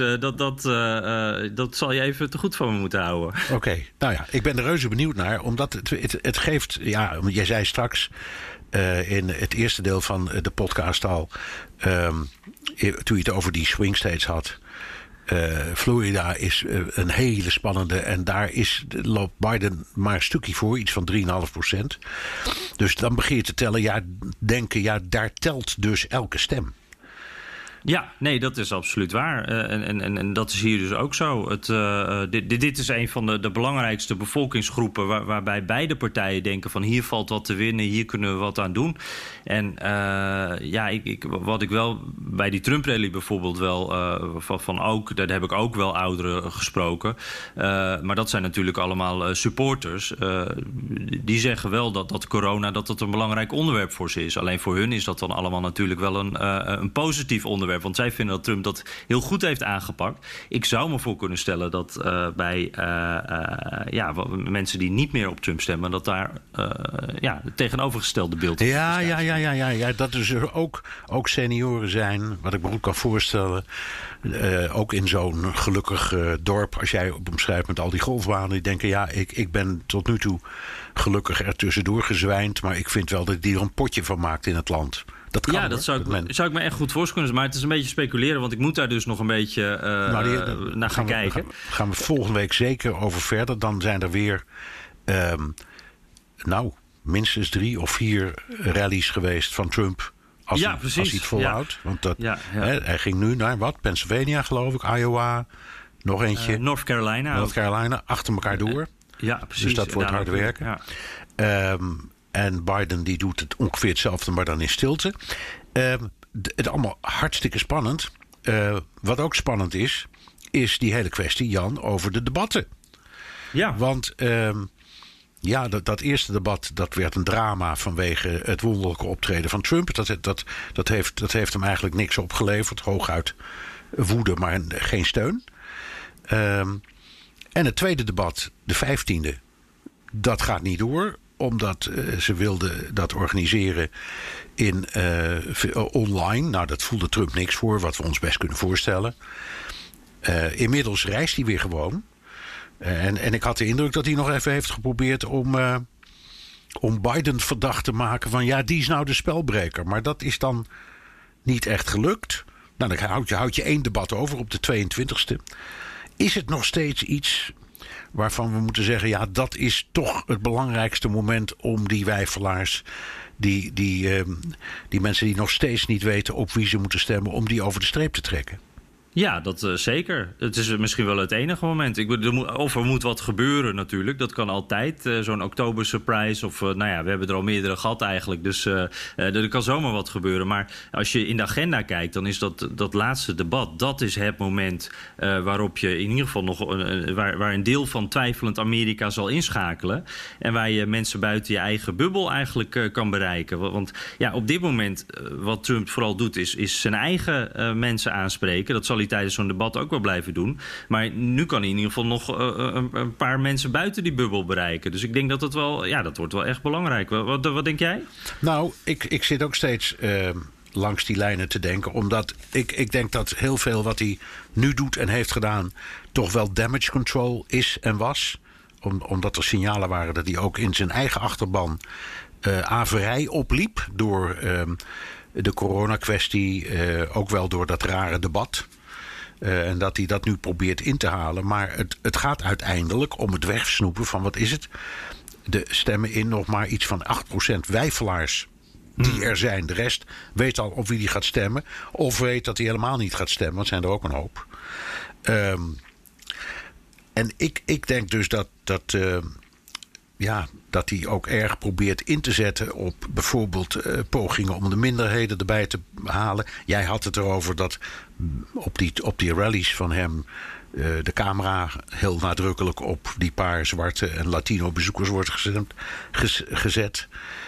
Speaker 2: dat zal je even te goed van me moeten houden.
Speaker 4: Oké, nou ja, ik ben er reuze benieuwd naar. Omdat het geeft, ja, jij zei straks in het eerste deel van de podcast al, toen je het over die swing states had. Florida is een hele spannende. En daar loopt Biden maar een stukje voor. Iets van 3,5%. Dus dan begin je te tellen. Daar telt dus elke stem.
Speaker 2: Ja, nee, dat is absoluut waar. En dat is hier dus ook zo. Dit is een van de belangrijkste bevolkingsgroepen waarbij beide partijen denken van hier valt wat te winnen, hier kunnen we wat aan doen. En wat ik wel bij die Trump-rally bijvoorbeeld wel van ook, daar heb ik ook wel ouderen gesproken. Maar dat zijn natuurlijk allemaal supporters. Die zeggen wel dat corona dat een belangrijk onderwerp voor ze is. Alleen voor hun is dat dan allemaal natuurlijk wel een positief onderwerp. Want zij vinden dat Trump dat heel goed heeft aangepakt. Ik zou me voor kunnen stellen dat bij mensen die niet meer op Trump stemmen, dat daar het tegenovergestelde beeld is.
Speaker 4: Ja, dat er ook senioren zijn, wat ik me goed kan voorstellen. Ook in zo'n gelukkig dorp, als jij omschrijft met al die golfbanen, die denken, ik ben tot nu toe gelukkig er tussendoor gezwijnd, maar ik vind wel dat die er een potje van maakt in het land. Dat kan,
Speaker 2: dat zou ik me echt goed voorstellen. Maar het is een beetje speculeren, want ik moet daar dus nog een beetje naar gaan kijken.
Speaker 4: Gaan we volgende week zeker over verder. Dan zijn er weer minstens 3 of 4 rallies geweest van Trump. Als hij het volhoudt. Ja. Want hij ging nu naar wat? Pennsylvania, geloof ik, Iowa, nog eentje.
Speaker 2: North Carolina, achter elkaar door.
Speaker 4: Ja, precies. Dus dat wordt hard werken. Ja. En Biden die doet het ongeveer hetzelfde, maar dan in stilte. Het allemaal hartstikke spannend. Wat ook spannend is die hele kwestie, Jan, over de debatten. Ja. Want dat eerste debat, dat werd een drama vanwege het wonderlijke optreden van Trump. Dat heeft hem eigenlijk niks opgeleverd. Hooguit woede, maar geen steun. En het tweede debat, de 15e, dat gaat niet door. Omdat ze wilden dat organiseren online. Nou, dat voelde Trump niks voor, wat we ons best kunnen voorstellen. Inmiddels reist hij weer gewoon. En ik had de indruk dat hij nog even heeft geprobeerd om Biden verdacht te maken van, die is nou de spelbreker. Maar dat is dan niet echt gelukt. Nou, dan houd je 1 debat over op de 22e. Is het nog steeds iets waarvan we moeten zeggen, ja, dat is toch het belangrijkste moment om die weifelaars, die mensen die nog steeds niet weten op wie ze moeten stemmen, om die over de streep te trekken.
Speaker 2: Ja, dat zeker. Het is misschien wel het enige moment. Of er moet wat gebeuren natuurlijk. Dat kan altijd. Zo'n oktober surprise. Of we hebben er al meerdere gehad eigenlijk. Dus er kan zomaar wat gebeuren. Maar als je in de agenda kijkt, dan is dat laatste debat, dat is het moment waarop je in ieder geval nog waar een deel van twijfelend Amerika zal inschakelen. En waar je mensen buiten je eigen bubbel eigenlijk kan bereiken. Want ja, op dit moment wat Trump vooral doet, is zijn eigen mensen aanspreken. Dat zal hij tijdens zo'n debat ook wel blijven doen. Maar nu kan hij in ieder geval nog een paar mensen buiten die bubbel bereiken. Dus ik denk dat dat wordt wel echt belangrijk. Wat denk jij?
Speaker 4: Nou, ik zit ook steeds langs die lijnen te denken. Omdat ik denk dat heel veel wat hij nu doet en heeft gedaan toch wel damage control is en was. Omdat er signalen waren dat hij ook in zijn eigen achterban averij opliep door de coronakwestie, ook wel door dat rare debat. En dat hij dat nu probeert in te halen. Maar het gaat uiteindelijk om het wegsnoepen van, wat is het? De stemmen in nog maar iets van 8% weifelaars die er zijn. De rest weet al op wie die gaat stemmen. Of weet dat hij helemaal niet gaat stemmen. Want zijn er ook een hoop. En ik denk dus dat hij ook erg probeert in te zetten op bijvoorbeeld pogingen om de minderheden erbij te halen. Jij had het erover dat op die rallies van hem de camera heel nadrukkelijk op die paar zwarte en Latino bezoekers wordt gezet.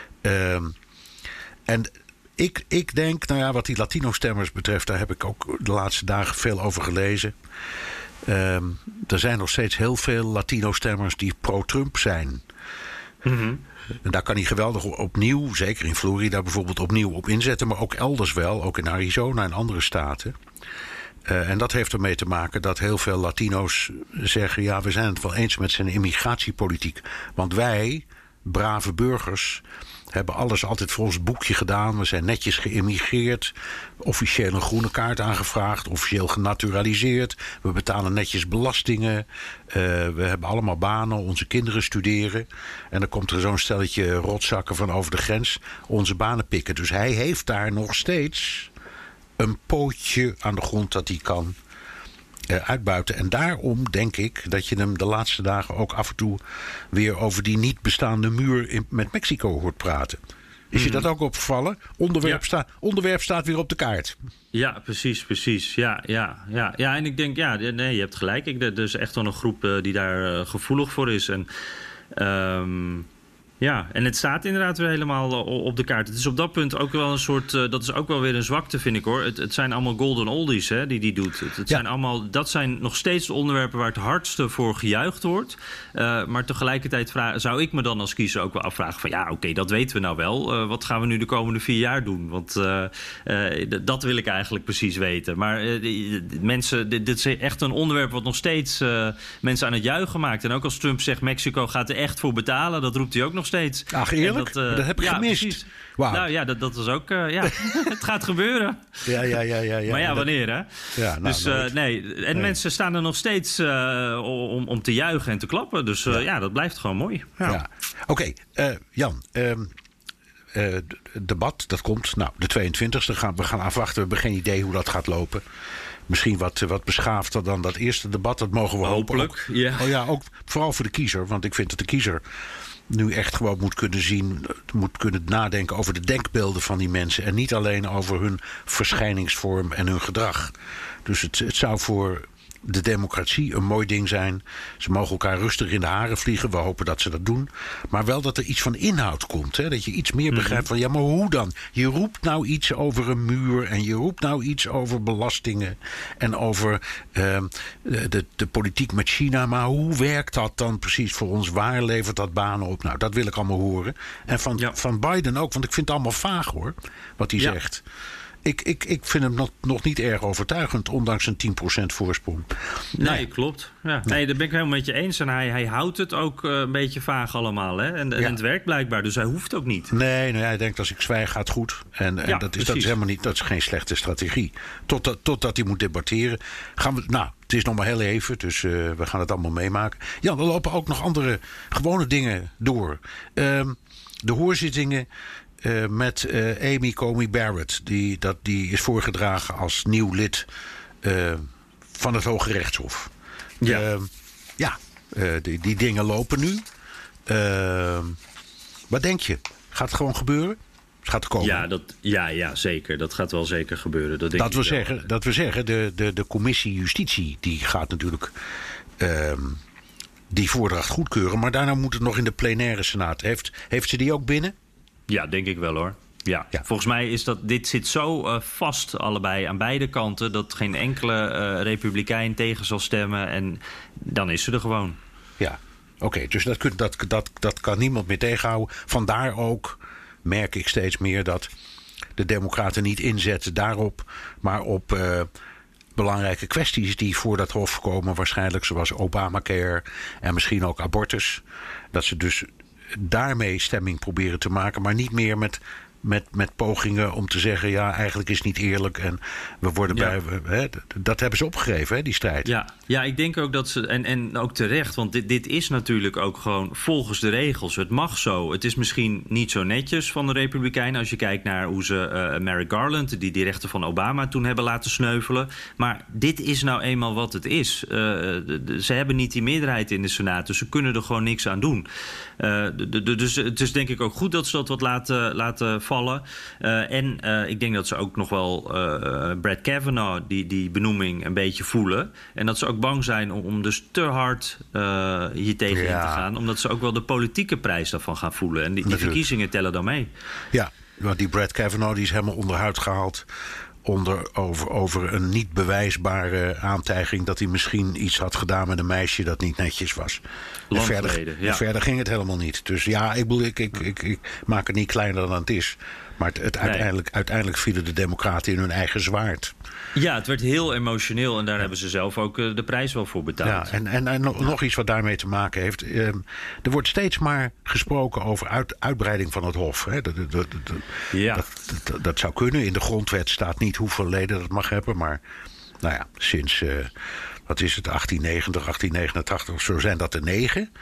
Speaker 4: En ik denk, wat die Latino-stemmers betreft, daar heb ik ook de laatste dagen veel over gelezen. Er zijn nog steeds heel veel Latino-stemmers die pro-Trump zijn. Mm-hmm. En daar kan hij geweldig opnieuw, zeker in Florida bijvoorbeeld, opnieuw op inzetten. Maar ook elders wel, ook in Arizona en andere staten. En dat heeft ermee te maken dat heel veel Latino's zeggen, ja, we zijn het wel eens met zijn immigratiepolitiek. Want wij, brave burgers, hebben alles altijd volgens boekje gedaan. We zijn netjes geïmmigreerd. Officieel een groene kaart aangevraagd. Officieel genaturaliseerd. We betalen netjes belastingen. We hebben allemaal banen. Onze kinderen studeren. En dan komt er zo'n stelletje rotzakken van over de grens onze banen pikken. Dus hij heeft daar nog steeds een pootje aan de grond dat hij kan uitbuiten. En daarom denk ik dat je hem de laatste dagen ook af en toe weer over die niet bestaande muur met Mexico hoort praten. Is je dat ook opgevallen? Onderwerp staat weer op de kaart.
Speaker 2: Ja, precies. Ja, en ik denk, je hebt gelijk. Er is echt wel een groep die daar gevoelig voor is. En en het staat inderdaad weer helemaal op de kaart. Het is op dat punt ook wel een soort, dat is ook wel weer een zwakte, vind ik hoor. Het zijn allemaal golden oldies die doet. Dat zijn nog steeds de onderwerpen waar het hardste voor gejuicht wordt. Maar tegelijkertijd zou ik me dan als kiezer ook wel afvragen van oké, dat weten we nou wel. Wat gaan we nu de komende 4 jaar doen? Want dat wil ik eigenlijk precies weten. Maar mensen, dit is echt een onderwerp wat nog steeds mensen aan het juichen maakt. En ook als Trump zegt Mexico gaat er echt voor betalen, dat roept hij ook nog steeds.
Speaker 4: Ach, eerlijk? Dat heb ik gemist.
Speaker 2: Precies.
Speaker 4: Wow.
Speaker 2: Nou ja, dat was ook... het gaat gebeuren.
Speaker 4: Ja.
Speaker 2: Maar wanneer hè?
Speaker 4: Ja,
Speaker 2: dus nee. Mensen staan er nog steeds om te juichen en te klappen. Dus dat blijft gewoon mooi. Ja.
Speaker 4: Oké, Jan. Debat, dat komt. Nou, de 22e. We gaan afwachten. We hebben geen idee hoe dat gaat lopen. Misschien wat beschaafder dan dat eerste debat. Dat mogen we
Speaker 2: hopelijk.
Speaker 4: Hopen. Ook vooral voor de kiezer. Want ik vind dat de kiezer nu echt gewoon moet kunnen zien, moet kunnen nadenken over de denkbeelden van die mensen. En niet alleen over hun verschijningsvorm en hun gedrag. Dus het zou voor de democratie een mooi ding zijn. Ze mogen elkaar rustig in de haren vliegen. We hopen dat ze dat doen. Maar wel dat er iets van inhoud komt. Hè? Dat je iets meer begrijpt van, maar hoe dan? Je roept nou iets over een muur. En je roept nou iets over belastingen. En over de politiek met China. Maar hoe werkt dat dan precies voor ons? Waar levert dat banen op? Nou, dat wil ik allemaal horen. En van Biden ook. Want ik vind het allemaal vaag hoor. Wat hij zegt. Ik vind hem nog niet erg overtuigend, ondanks een 10% voorsprong.
Speaker 2: Nee, klopt. Ja. Nee, daar ben ik helemaal met je eens. En hij houdt het ook een beetje vaag allemaal. Hè? En het werkt blijkbaar, dus hij hoeft ook niet.
Speaker 4: Nee, hij denkt als ik zwijg gaat het goed. En dat is helemaal niet, dat is geen slechte strategie. Totdat hij moet debatteren. Het is nog maar heel even, dus we gaan het allemaal meemaken. Ja, er lopen ook nog andere gewone dingen door. De hoorzittingen met Amy Coney Barrett. Die is voorgedragen als nieuw lid van het Hoge Rechtshof. Die dingen lopen nu. Wat denk je? Gaat het gewoon gebeuren? Het gaat komen.
Speaker 2: Ja, zeker. Dat gaat wel zeker gebeuren.
Speaker 4: Dat we zeggen, de commissie Justitie die gaat natuurlijk die voordracht goedkeuren. Maar daarna moet het nog in de plenaire senaat. Heeft ze die ook binnen?
Speaker 2: Ja, denk ik wel hoor. Ja. Volgens mij is dit zit zo vast allebei aan beide kanten dat geen enkele republikein tegen zal stemmen. En dan is ze er gewoon.
Speaker 4: Ja, oké. Dus dat kan niemand meer tegenhouden. Vandaar ook merk ik steeds meer dat de Democraten niet inzetten daarop, maar op belangrijke kwesties die voor dat hof komen, waarschijnlijk zoals Obamacare en misschien ook abortus. Dat ze dus daarmee stemming proberen te maken, maar niet meer met pogingen om te zeggen, ja, eigenlijk is het niet eerlijk en we worden dat hebben ze opgegeven, die strijd.
Speaker 2: Ja, ik denk ook dat ze, en ook terecht, want dit is natuurlijk ook gewoon volgens de regels. Het mag zo. Het is misschien niet zo netjes van de Republikeinen als je kijkt naar hoe ze Merrick Garland, die rechten van Obama toen hebben laten sneuvelen. Maar dit is nou eenmaal wat het is. Ze hebben niet die meerderheid in de Senaat, dus ze kunnen er gewoon niks aan doen. Dus het is denk ik ook goed dat ze dat wat laten vallen. Ik denk dat ze ook nog wel Brett Kavanaugh, die benoeming, een beetje voelen. En dat ze ook bang zijn om dus te hard hier tegenin te gaan. Omdat ze ook wel de politieke prijs daarvan gaan voelen. En die verkiezingen tellen dan mee.
Speaker 4: Ja, want die Brett Kavanaugh die is helemaal onderuit gehaald over een niet bewijsbare aantijging dat hij misschien iets had gedaan met een meisje dat niet netjes was. Verder ging het helemaal niet. Dus ja, ik maak het niet kleiner dan het is. Maar uiteindelijk vielen de Democraten in hun eigen zwaard.
Speaker 2: Ja, het werd heel emotioneel en daar hebben ze zelf ook de prijs wel voor betaald.
Speaker 4: Ja, en nog iets wat daarmee te maken heeft. Er wordt steeds maar gesproken over uitbreiding van het Hof. Hè. Dat zou kunnen. In de grondwet staat niet hoeveel leden dat mag hebben. Maar nou ja, sinds, wat is het, 1890, 1889 of zo zijn dat er 9.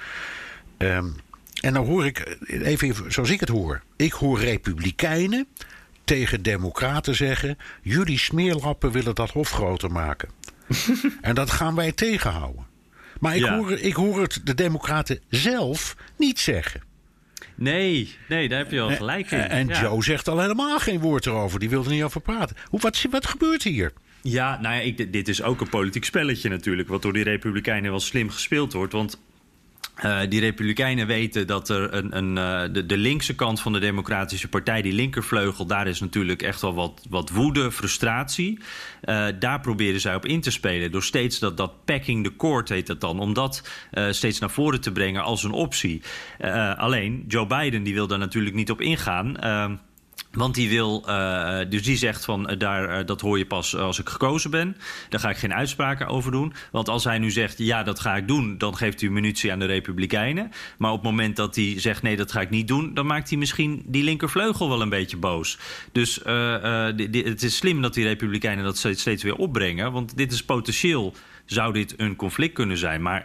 Speaker 4: En dan hoor ik, even zoals ik het hoor. Ik hoor republikeinen tegen democraten zeggen, jullie smeerlappen willen dat hof groter maken. En dat gaan wij tegenhouden. Maar ik hoor het de democraten zelf niet zeggen.
Speaker 2: Nee, daar heb je wel gelijk in.
Speaker 4: En Joe zegt al helemaal geen woord erover. Die wil er niet over praten. Wat gebeurt hier?
Speaker 2: Ja, nou ja, dit is ook een politiek spelletje natuurlijk, wat door die republikeinen wel slim gespeeld wordt. Want die republikeinen weten dat er de linkse kant van de Democratische Partij, die linkervleugel, daar is natuurlijk echt wel wat woede, frustratie. Daar proberen zij op in te spelen door steeds dat packing the court heet dat dan, om dat steeds naar voren te brengen als een optie. Alleen Joe Biden die wil daar natuurlijk niet op ingaan. Want die wil, dus die zegt van dat hoor je pas als ik gekozen ben. Daar ga ik geen uitspraken over doen. Want als hij nu zegt, ja, dat ga ik doen, dan geeft hij munitie aan de Republikeinen. Maar op het moment dat hij zegt, nee, dat ga ik niet doen, dan maakt hij misschien die linkervleugel wel een beetje boos. Dus het is slim dat die Republikeinen dat steeds weer opbrengen. Want dit is potentieel, zou dit een conflict kunnen zijn. Maar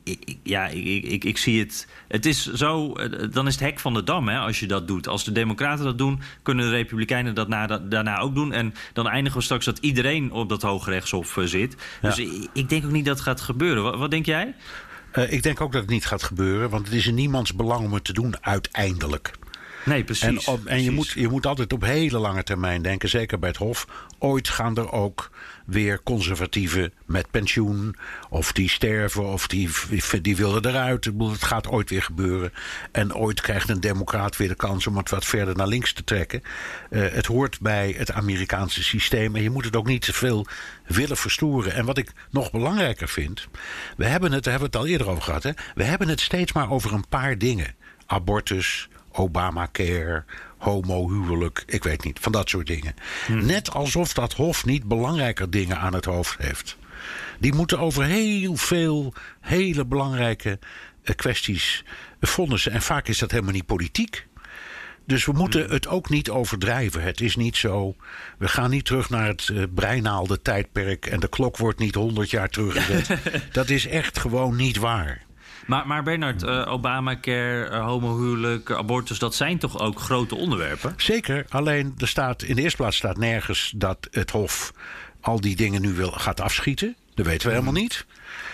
Speaker 2: ik zie het. Het is zo. Dan is het hek van de dam, hè, als je dat doet. Als de Democraten dat doen, kunnen de Republikeinen dat daarna ook doen. En dan eindigen we straks dat iedereen op dat Hooggerechtshof zit. Dus ik denk ook niet dat het gaat gebeuren. Wat denk jij?
Speaker 4: Ik denk ook dat het niet gaat gebeuren. Want het is in niemands belang om het te doen uiteindelijk.
Speaker 2: Nee, precies.
Speaker 4: En je moet altijd op hele lange termijn denken. Zeker bij het Hof. Ooit gaan er ook weer conservatieven met pensioen. Of die sterven. Of die willen eruit. Het gaat ooit weer gebeuren. En ooit krijgt een democraat weer de kans om het wat verder naar links te trekken. Het hoort bij het Amerikaanse systeem. En je moet het ook niet te veel willen verstoren. En wat ik nog belangrijker vind. Daar hebben we het al eerder over gehad. Hè? We hebben het steeds maar over een paar dingen. Abortus, Obamacare, homohuwelijk, ik weet niet, van dat soort dingen. Net alsof dat Hof niet belangrijker dingen aan het hoofd heeft. Die moeten over heel veel hele belangrijke kwesties vonnissen. En vaak is dat helemaal niet politiek. Dus we moeten het ook niet overdrijven. Het is niet zo. We gaan niet terug naar het breinaalde tijdperk en de klok wordt niet 100 jaar teruggezet. Dat is echt gewoon niet waar.
Speaker 2: Maar Bernard, Obamacare, homohuwelijk, abortus, dat zijn toch ook grote onderwerpen?
Speaker 4: Zeker, alleen in de eerste plaats staat nergens dat het Hof al die dingen nu gaat afschieten. Dat weten we helemaal niet.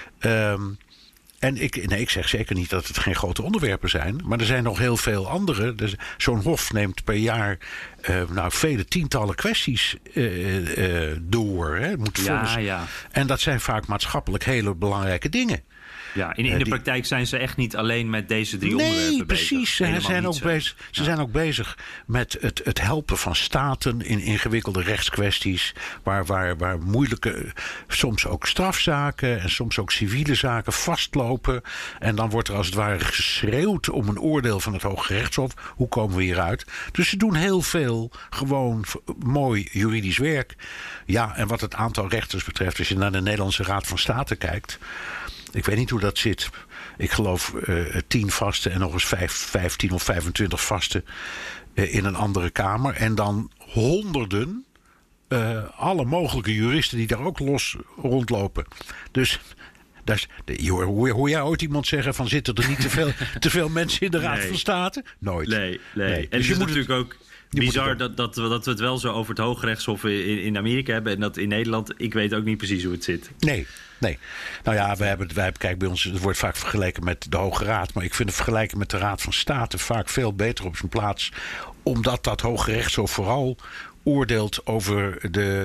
Speaker 4: En ik zeg zeker niet dat het geen grote onderwerpen zijn. Maar er zijn nog heel veel andere. Dus zo'n Hof neemt per jaar vele tientallen kwesties door. Hè. En dat zijn vaak maatschappelijk hele belangrijke dingen.
Speaker 2: Ja, in de praktijk zijn ze echt niet alleen met deze 3 onderwerpen bezig.
Speaker 4: Nee, precies. Ze zijn ook bezig met het helpen van staten in ingewikkelde rechtskwesties. Waar moeilijke, soms ook strafzaken en soms ook civiele zaken vastlopen. En dan wordt er als het ware geschreeuwd om een oordeel van het Hooggerechtshof. Hoe komen we hieruit? Dus ze doen heel veel gewoon mooi juridisch werk. Ja, en wat het aantal rechters betreft, als je naar de Nederlandse Raad van State kijkt. Ik weet niet hoe dat zit. Ik geloof 10 vasten en nog eens 15 of 25 vasten in een andere kamer. En dan honderden, alle mogelijke juristen die daar ook los rondlopen. Dus hoor jij ooit iemand zeggen van zitten er niet te veel mensen in de Raad van State? Nooit.
Speaker 2: Nee. En dus je moet natuurlijk ook bizar dat we het wel zo over het Hooggerechtshof in Amerika hebben en dat in Nederland, ik weet ook niet precies hoe het zit.
Speaker 4: Nee. Nou ja, kijk, bij ons, het wordt vaak vergeleken met de Hoge Raad. Maar ik vind het vergelijken met de Raad van State vaak veel beter op zijn plaats. Omdat dat Hooggerechtshof vooral oordeelt over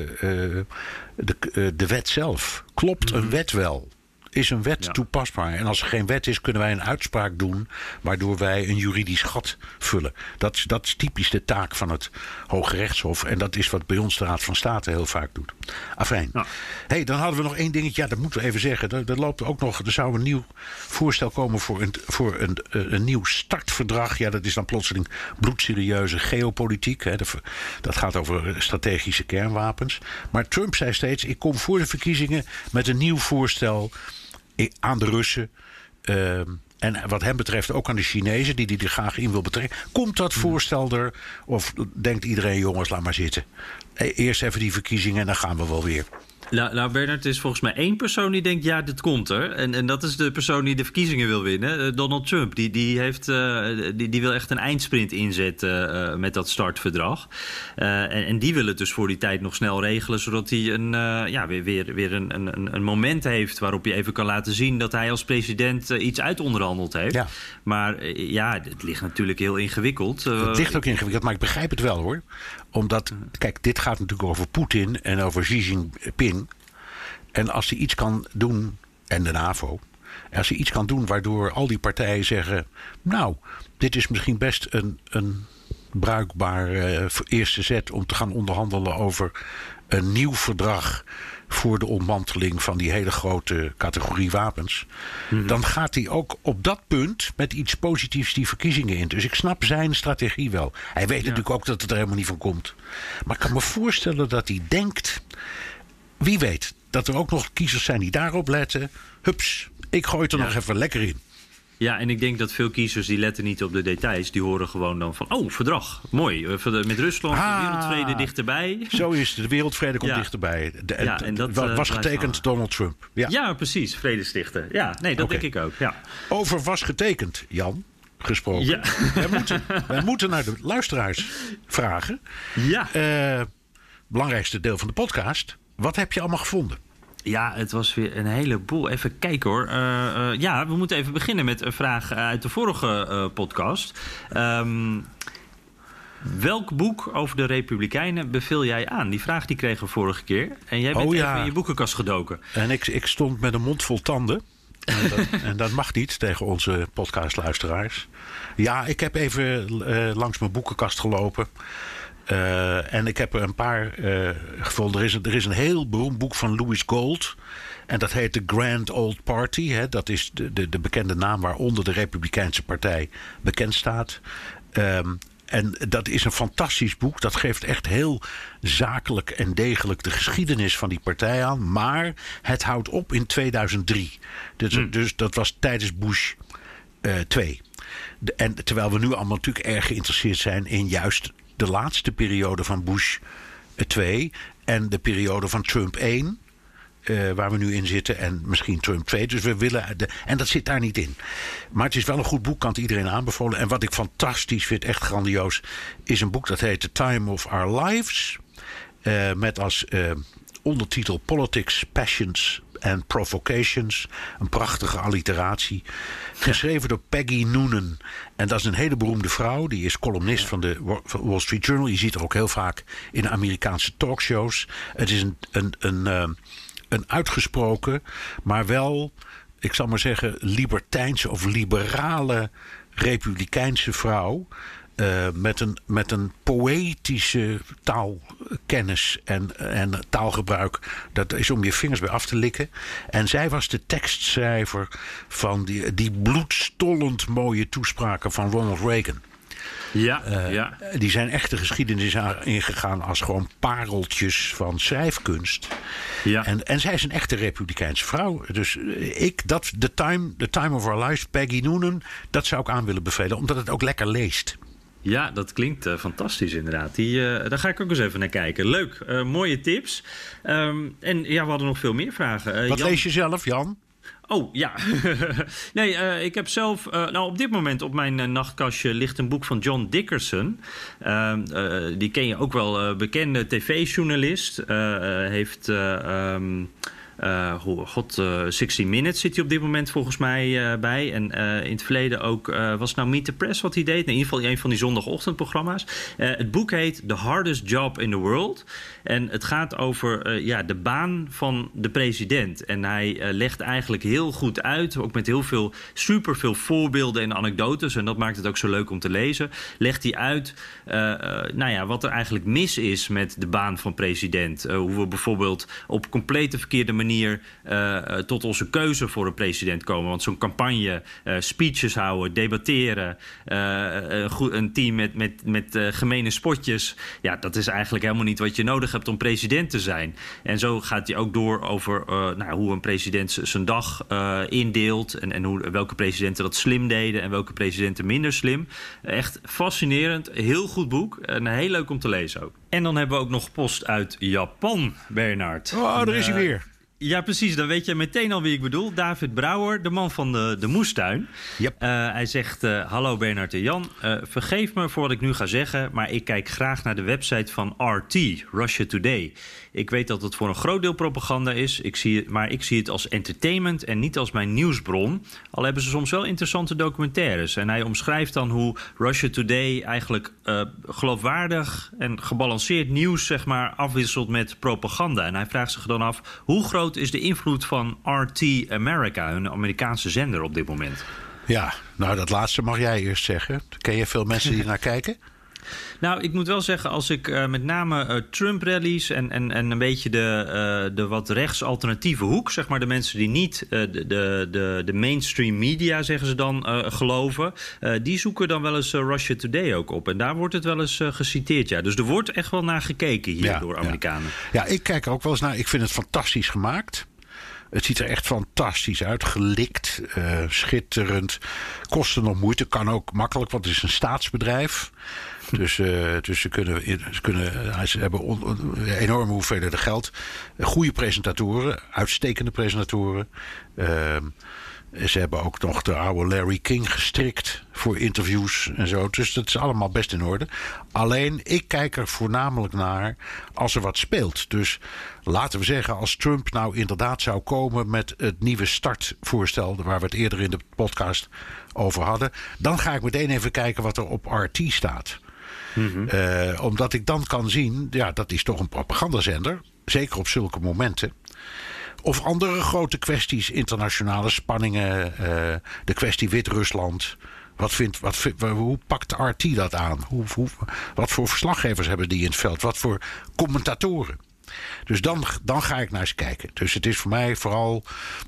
Speaker 4: de wet zelf. Klopt een wet wel? Is een wet toepasbaar? En als er geen wet is, kunnen wij een uitspraak doen waardoor wij een juridisch gat vullen. Dat is typisch de taak van het Hooggerechtshof. En dat is wat bij ons de Raad van State heel vaak doet. Afijn. Ja. Hey, dan hadden we nog één dingetje. Ja, dat moeten we even zeggen. Er loopt ook nog. Er zou een nieuw voorstel komen voor een nieuw startverdrag. Ja, dat is dan plotseling bloedserieuze geopolitiek. Hè. Dat gaat over strategische kernwapens. Maar Trump zei steeds: ik kom voor de verkiezingen met een nieuw voorstel aan de Russen. En wat hem betreft ook aan de Chinezen, die er graag in wil betrekken. Komt dat voorstel er? Of denkt iedereen, jongens, laat maar zitten. Eerst even die verkiezingen en dan gaan we wel weer.
Speaker 2: Nou, Bernard, is volgens mij één persoon die denkt, ja, dit komt er. En dat is de persoon die de verkiezingen wil winnen. Donald Trump. Die wil echt een eindsprint inzetten met dat startverdrag. En die wil het dus voor die tijd nog snel regelen, zodat hij weer een moment heeft waarop hij even kan laten zien dat hij als president iets uitonderhandeld heeft. Ja. Maar het ligt natuurlijk heel ingewikkeld.
Speaker 4: Het ligt ook ingewikkeld, maar ik begrijp het wel, hoor. Omdat, kijk, dit gaat natuurlijk over Poetin en over Xi Jinping. En als hij iets kan doen, en de NAVO, als hij iets kan doen waardoor al die partijen zeggen, nou, dit is misschien best een bruikbaar eerste zet om te gaan onderhandelen over een nieuw verdrag voor de ontmanteling van die hele grote categorie wapens. Mm-hmm. Dan gaat hij ook op dat punt met iets positiefs die verkiezingen in. Dus ik snap zijn strategie wel. Hij weet natuurlijk ook dat het er helemaal niet van komt. Maar ik kan me voorstellen dat hij denkt, wie weet, dat er ook nog kiezers zijn die daarop letten. Hups, ik gooi het er nog even lekker in.
Speaker 2: Ja, en ik denk dat veel kiezers die letten niet op de details. Die horen gewoon dan van, verdrag, mooi. Met Rusland, de wereldvrede dichterbij.
Speaker 4: Zo is het, de wereldvrede komt dichterbij. En dat was getekend Donald Trump.
Speaker 2: Ja, precies, vredestichter. Ja, nee, dat denk ik ook. Ja.
Speaker 4: Over was getekend, Jan, gesproken. Ja. Wij moeten naar de luisteraars vragen. Ja. Belangrijkste deel van de podcast. Wat heb je allemaal gevonden?
Speaker 2: Ja, het was weer een heleboel. Even kijken, hoor. We moeten even beginnen met een vraag uit de vorige podcast. Welk boek over de Republikeinen beveel jij aan? Die vraag die kregen we vorige keer. En jij bent even in je boekenkast gedoken.
Speaker 4: En ik stond met een mond vol tanden. En dat mag niet tegen onze podcastluisteraars. Ja, ik heb even langs mijn boekenkast gelopen. En ik heb er een paar gevonden. Er is een heel beroemd boek van Louis Gold. En dat heet The Grand Old Party. Hè. Dat is de bekende naam waaronder de Republikeinse Partij bekend staat. En dat is een fantastisch boek. Dat geeft echt heel zakelijk en degelijk de geschiedenis van die partij aan. Maar het houdt op in 2003. Dus dat was tijdens Bush 2. En terwijl we nu allemaal natuurlijk erg geïnteresseerd zijn in juist de laatste periode van Bush 2 en de periode van Trump 1. Waar we nu in zitten en misschien Trump 2. Dus we willen... en dat zit daar niet in. Maar het is wel een goed boek, kan het iedereen aanbevolen. En wat ik fantastisch vind, echt grandioos, is een boek dat heet The Time of Our Lives. Met als ondertitel Politics, Passions and Provocations. Een prachtige alliteratie. Geschreven door Peggy Noonan. En dat is een hele beroemde vrouw. Die is columnist van de Wall Street Journal. Je ziet haar ook heel vaak in Amerikaanse talkshows. Het is een uitgesproken, maar wel, ik zal maar zeggen, libertijnse of liberale republikeinse vrouw. Met een poëtische taalkennis en taalgebruik. Dat is om je vingers bij af te likken. En zij was de tekstschrijver van die bloedstollend mooie toespraken van Ronald Reagan. Ja. Die zijn echt de geschiedenis ingegaan als gewoon pareltjes van schrijfkunst. Ja. En zij is een echte republikeinse vrouw. Dus The Time of Our Lives, Peggy Noonan, dat zou ik aan willen bevelen, omdat het ook lekker leest.
Speaker 2: Ja, dat klinkt fantastisch inderdaad. Daar ga ik ook eens even naar kijken. Leuk, mooie tips. En ja, we hadden nog veel meer vragen.
Speaker 4: Wat lees je zelf, Jan?
Speaker 2: Oh, ja. Nee, ik heb zelf... op dit moment op mijn nachtkastje ligt een boek van John Dickerson. Die ken je ook wel. Bekende tv-journalist. Heeft... 60 Minutes zit hij op dit moment volgens mij bij. En in het verleden ook... was het nou Meet the Press wat hij deed? In ieder geval een van die zondagochtendprogramma's. Het boek heet The Hardest Job in the World. En het gaat over de baan van de president. En hij legt eigenlijk heel goed uit, ook met superveel voorbeelden en anekdotes. En dat maakt het ook zo leuk om te lezen. Legt hij uit wat er eigenlijk mis is met de baan van president. Hoe we bijvoorbeeld op complete verkeerde manier tot onze keuze voor een president komen. Want zo'n campagne, speeches houden, debatteren, een team met gemene spotjes, ja, dat is eigenlijk helemaal niet wat je nodig hebt om president te zijn. En zo gaat hij ook door over hoe een president zijn dag indeelt en welke presidenten dat slim deden en welke presidenten minder slim. Echt fascinerend, heel goed boek en heel leuk om te lezen ook. En dan hebben we ook nog post uit Japan, Bernard.
Speaker 4: Oh, daar is hij weer.
Speaker 2: Ja, precies. Dan weet je meteen al wie ik bedoel. David Brouwer, de man van de moestuin. Yep. Hij zegt, hallo Bernard en Jan. Vergeef me voor wat ik nu ga zeggen, maar ik kijk graag naar de website van RT, Russia Today. Ik weet dat het voor een groot deel propaganda is, maar ik zie het als entertainment en niet als mijn nieuwsbron. Al hebben ze soms wel interessante documentaires. En hij omschrijft dan hoe Russia Today eigenlijk geloofwaardig en gebalanceerd nieuws, zeg maar, afwisselt met propaganda. En hij vraagt zich dan af, hoe groot is de invloed van RT America, hun Amerikaanse zender op dit moment?
Speaker 4: Ja, nou dat laatste mag jij eerst zeggen. Ken je veel mensen die naar kijken?
Speaker 2: Nou, ik moet wel zeggen, als ik met name Trump-rallies en een beetje de wat rechts-alternatieve hoek, zeg maar de mensen die niet de mainstream media, zeggen ze dan, geloven, die zoeken dan wel eens Russia Today ook op. En daar wordt het wel eens geciteerd, ja. Dus er wordt echt wel naar gekeken hier door Amerikanen.
Speaker 4: Ja, ik kijk er ook wel eens naar. Ik vind het fantastisch gemaakt. Het ziet er echt fantastisch uit. Gelikt, schitterend. Kosten nog moeite. Kan ook makkelijk, want het is een staatsbedrijf. Dus ze hebben enorme hoeveelheden geld. Goede presentatoren. Uitstekende presentatoren. Ze hebben ook nog de oude Larry King gestrikt voor interviews en zo. Dus dat is allemaal best in orde. Alleen, ik kijk er voornamelijk naar als er wat speelt. Dus laten we zeggen, als Trump nou inderdaad zou komen met het nieuwe startvoorstel, waar we het eerder in de podcast over hadden, dan ga ik meteen even kijken wat er op RT staat. Mm-hmm. Omdat ik dan kan zien, ja, dat is toch een propagandazender. Zeker op zulke momenten. Of andere grote kwesties, internationale spanningen, de kwestie Wit-Rusland. Hoe pakt RT dat aan? Wat voor verslaggevers hebben die in het veld? Wat voor commentatoren? Dus dan ga ik naar eens kijken. Dus het is voor mij vooral,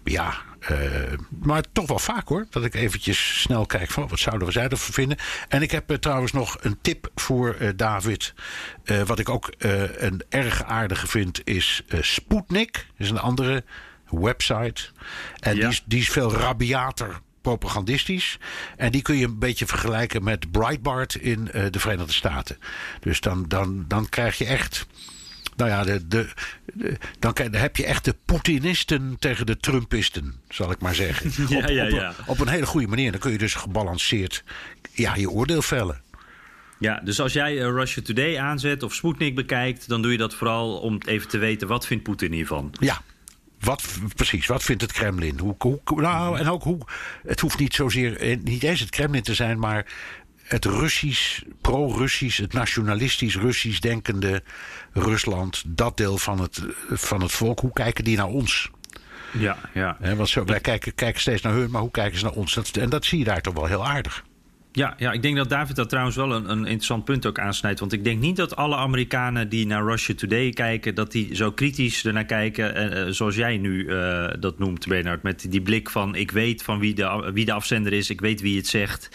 Speaker 4: maar toch wel vaak hoor, dat ik eventjes snel kijk van wat zouden we zij ervan vinden. En ik heb trouwens nog een tip voor David. Wat ik ook een erg aardige vind is Sputnik. Dat is een andere website. En die is veel rabiater propagandistisch. En die kun je een beetje vergelijken met Breitbart in de Verenigde Staten. Dus dan krijg je echt... Nou ja, dan heb je echt de Poetinisten tegen de Trumpisten, zal ik maar zeggen. Op een hele goede manier. Dan kun je dus gebalanceerd je oordeel vellen.
Speaker 2: Ja, dus als jij Russia Today aanzet of Sputnik bekijkt, dan doe je dat vooral om even te weten wat vindt Poetin hiervan. Ja.
Speaker 4: Precies, wat vindt het Kremlin? Het hoeft niet zozeer, niet eens het Kremlin te zijn, maar het Russisch, pro-Russisch, het nationalistisch Russisch denkende Rusland, dat deel van het volk, hoe kijken die naar ons?
Speaker 2: Ja.
Speaker 4: Want wij kijken steeds naar hun, maar hoe kijken ze naar ons? En dat zie je daar toch wel heel aardig.
Speaker 2: Ja, ik denk dat David dat trouwens wel een interessant punt ook aansnijdt. Want ik denk niet dat alle Amerikanen die naar Russia Today kijken, dat die zo kritisch ernaar kijken, zoals jij nu dat noemt, Bernard. Met die blik van ik weet van wie de afzender is, ik weet wie het zegt.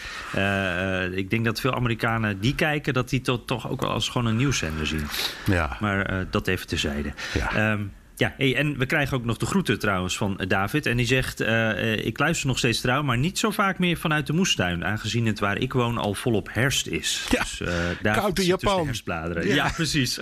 Speaker 2: Ik denk dat veel Amerikanen die kijken, dat die toch ook wel als gewoon een nieuwszender zien. Ja. Maar dat even terzijde. Ja. En we krijgen ook nog de groeten trouwens van David. En die zegt, ik luister nog steeds trouw, maar niet zo vaak meer vanuit de moestuin. Aangezien het waar ik woon al volop herfst is. Ja, dus,
Speaker 4: koude Japan.
Speaker 2: Herfstbladeren. Ja, precies.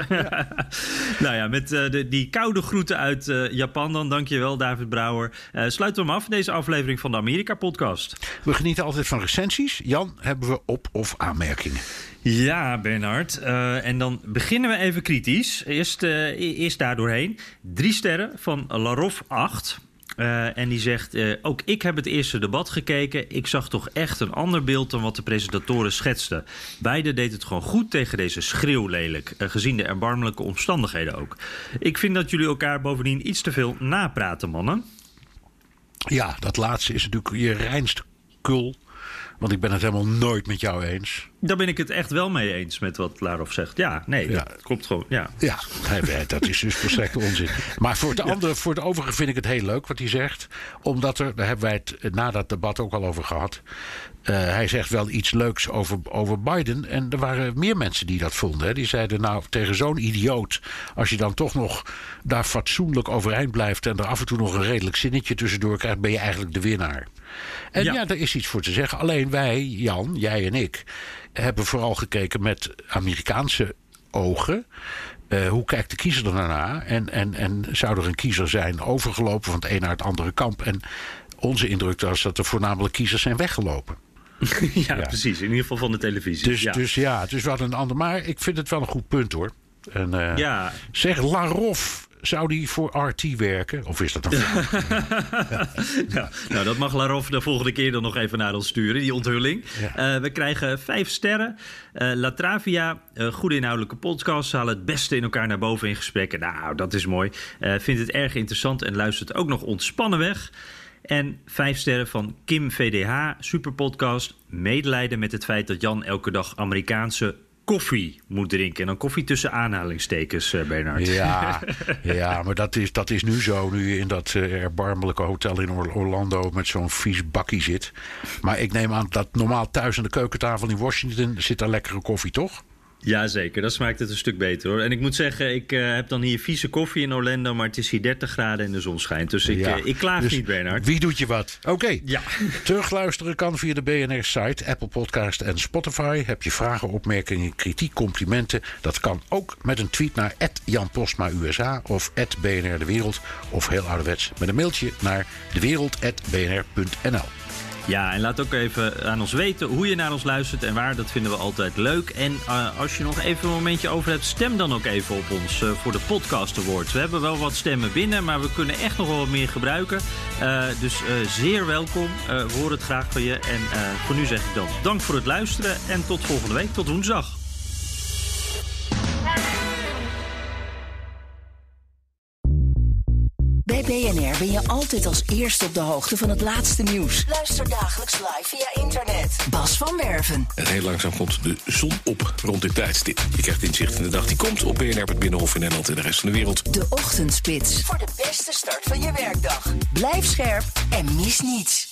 Speaker 2: Nou ja, met die koude groeten uit Japan dan. Dankjewel, David Brouwer. Sluiten we hem af, deze aflevering van de Amerika-podcast.
Speaker 4: We genieten altijd van recensies. Jan, hebben we op- of aanmerkingen?
Speaker 2: Ja, Bernard. En dan beginnen we even kritisch. Eerst daar doorheen. 3 sterren van Larov 8. En die zegt, ook ik heb het eerste debat gekeken. Ik zag toch echt een ander beeld dan wat de presentatoren schetsten. Beide deed het gewoon goed tegen deze schreeuwlelijk. Gezien de erbarmelijke omstandigheden ook. Ik vind dat jullie elkaar bovendien iets te veel napraten, mannen.
Speaker 4: Ja, dat laatste is natuurlijk je reinste kul. Want ik ben het helemaal nooit met jou eens.
Speaker 2: Daar ben ik het echt wel mee eens met wat Larov zegt. Ja, nee, dat klopt gewoon. Ja,
Speaker 4: dat is dus volstrekt onzin. Maar voor het overige vind ik het heel leuk wat hij zegt. Omdat daar hebben wij het na dat debat ook al over gehad. Hij zegt wel iets leuks over Biden. En er waren meer mensen die dat vonden. Hè. Die zeiden nou tegen zo'n idioot, als je dan toch nog daar fatsoenlijk overeind blijft en er af en toe nog een redelijk zinnetje tussendoor krijgt, ben je eigenlijk de winnaar. En ja, daar is iets voor te zeggen. Alleen wij, Jan, jij en ik, hebben vooral gekeken met Amerikaanse ogen. Hoe kijkt de kiezer er naar? En zou er een kiezer zijn overgelopen van het een naar het andere kamp? En onze indruk was dat er voornamelijk kiezers zijn weggelopen.
Speaker 2: Ja, precies. In ieder geval van de televisie.
Speaker 4: Dus we hadden een ander. Maar ik vind het wel een goed punt hoor. En, zeg, Larov, zou die voor RT werken? Of is dat een
Speaker 2: ja. Nou, dat mag Larov de volgende keer dan nog even naar ons sturen, die onthulling. Ja. We krijgen 5 sterren. Latravia, goede inhoudelijke podcast. Ze halen het beste in elkaar naar boven in gesprekken. Nou, dat is mooi. Vindt het erg interessant en luistert ook nog ontspannen weg. En 5 sterren van Kim VDH, superpodcast. Medelijden met het feit dat Jan elke dag Amerikaanse koffie moet drinken. En dan koffie tussen aanhalingstekens, Bernard.
Speaker 4: Ja, maar dat is nu zo. Nu je in dat erbarmelijke hotel in Orlando met zo'n vies bakkie zit. Maar ik neem aan dat normaal thuis aan de keukentafel in Washington zit daar lekkere koffie, toch?
Speaker 2: Jazeker, dat smaakt het een stuk beter hoor. En ik moet zeggen, ik heb dan hier vieze koffie in Orlando, maar het is hier 30 graden en de zon schijnt. Dus ik klaag niet, Bernard.
Speaker 4: Wie doet je wat? Oké.
Speaker 2: Ja.
Speaker 4: Terugluisteren kan via de BNR-site, Apple Podcast en Spotify. Heb je vragen, opmerkingen, kritiek, complimenten? Dat kan ook met een tweet naar @JanPostmaUSA of @BNR De Wereld. Of heel ouderwets met een mailtje naar dewereld@bnr.nl.
Speaker 2: Ja, en laat ook even aan ons weten hoe je naar ons luistert en waar. Dat vinden we altijd leuk. En als je nog even een momentje over hebt, stem dan ook even op ons voor de Podcast Awards. We hebben wel wat stemmen binnen, maar we kunnen echt nog wel wat meer gebruiken. Dus zeer welkom. We horen het graag van je. En voor nu zeg ik dan dank voor het luisteren en tot volgende week. Tot woensdag.
Speaker 8: BP BNR ben je altijd als eerste op de hoogte van het laatste nieuws. Luister dagelijks live via internet. Bas van Werven.
Speaker 9: En heel langzaam komt de zon op rond dit tijdstip. Je krijgt inzicht in de dag die komt op BNR, het Binnenhof in Nederland en de rest van de wereld.
Speaker 8: De Ochtendspits. Voor de beste start van je werkdag. Blijf scherp en mis niets.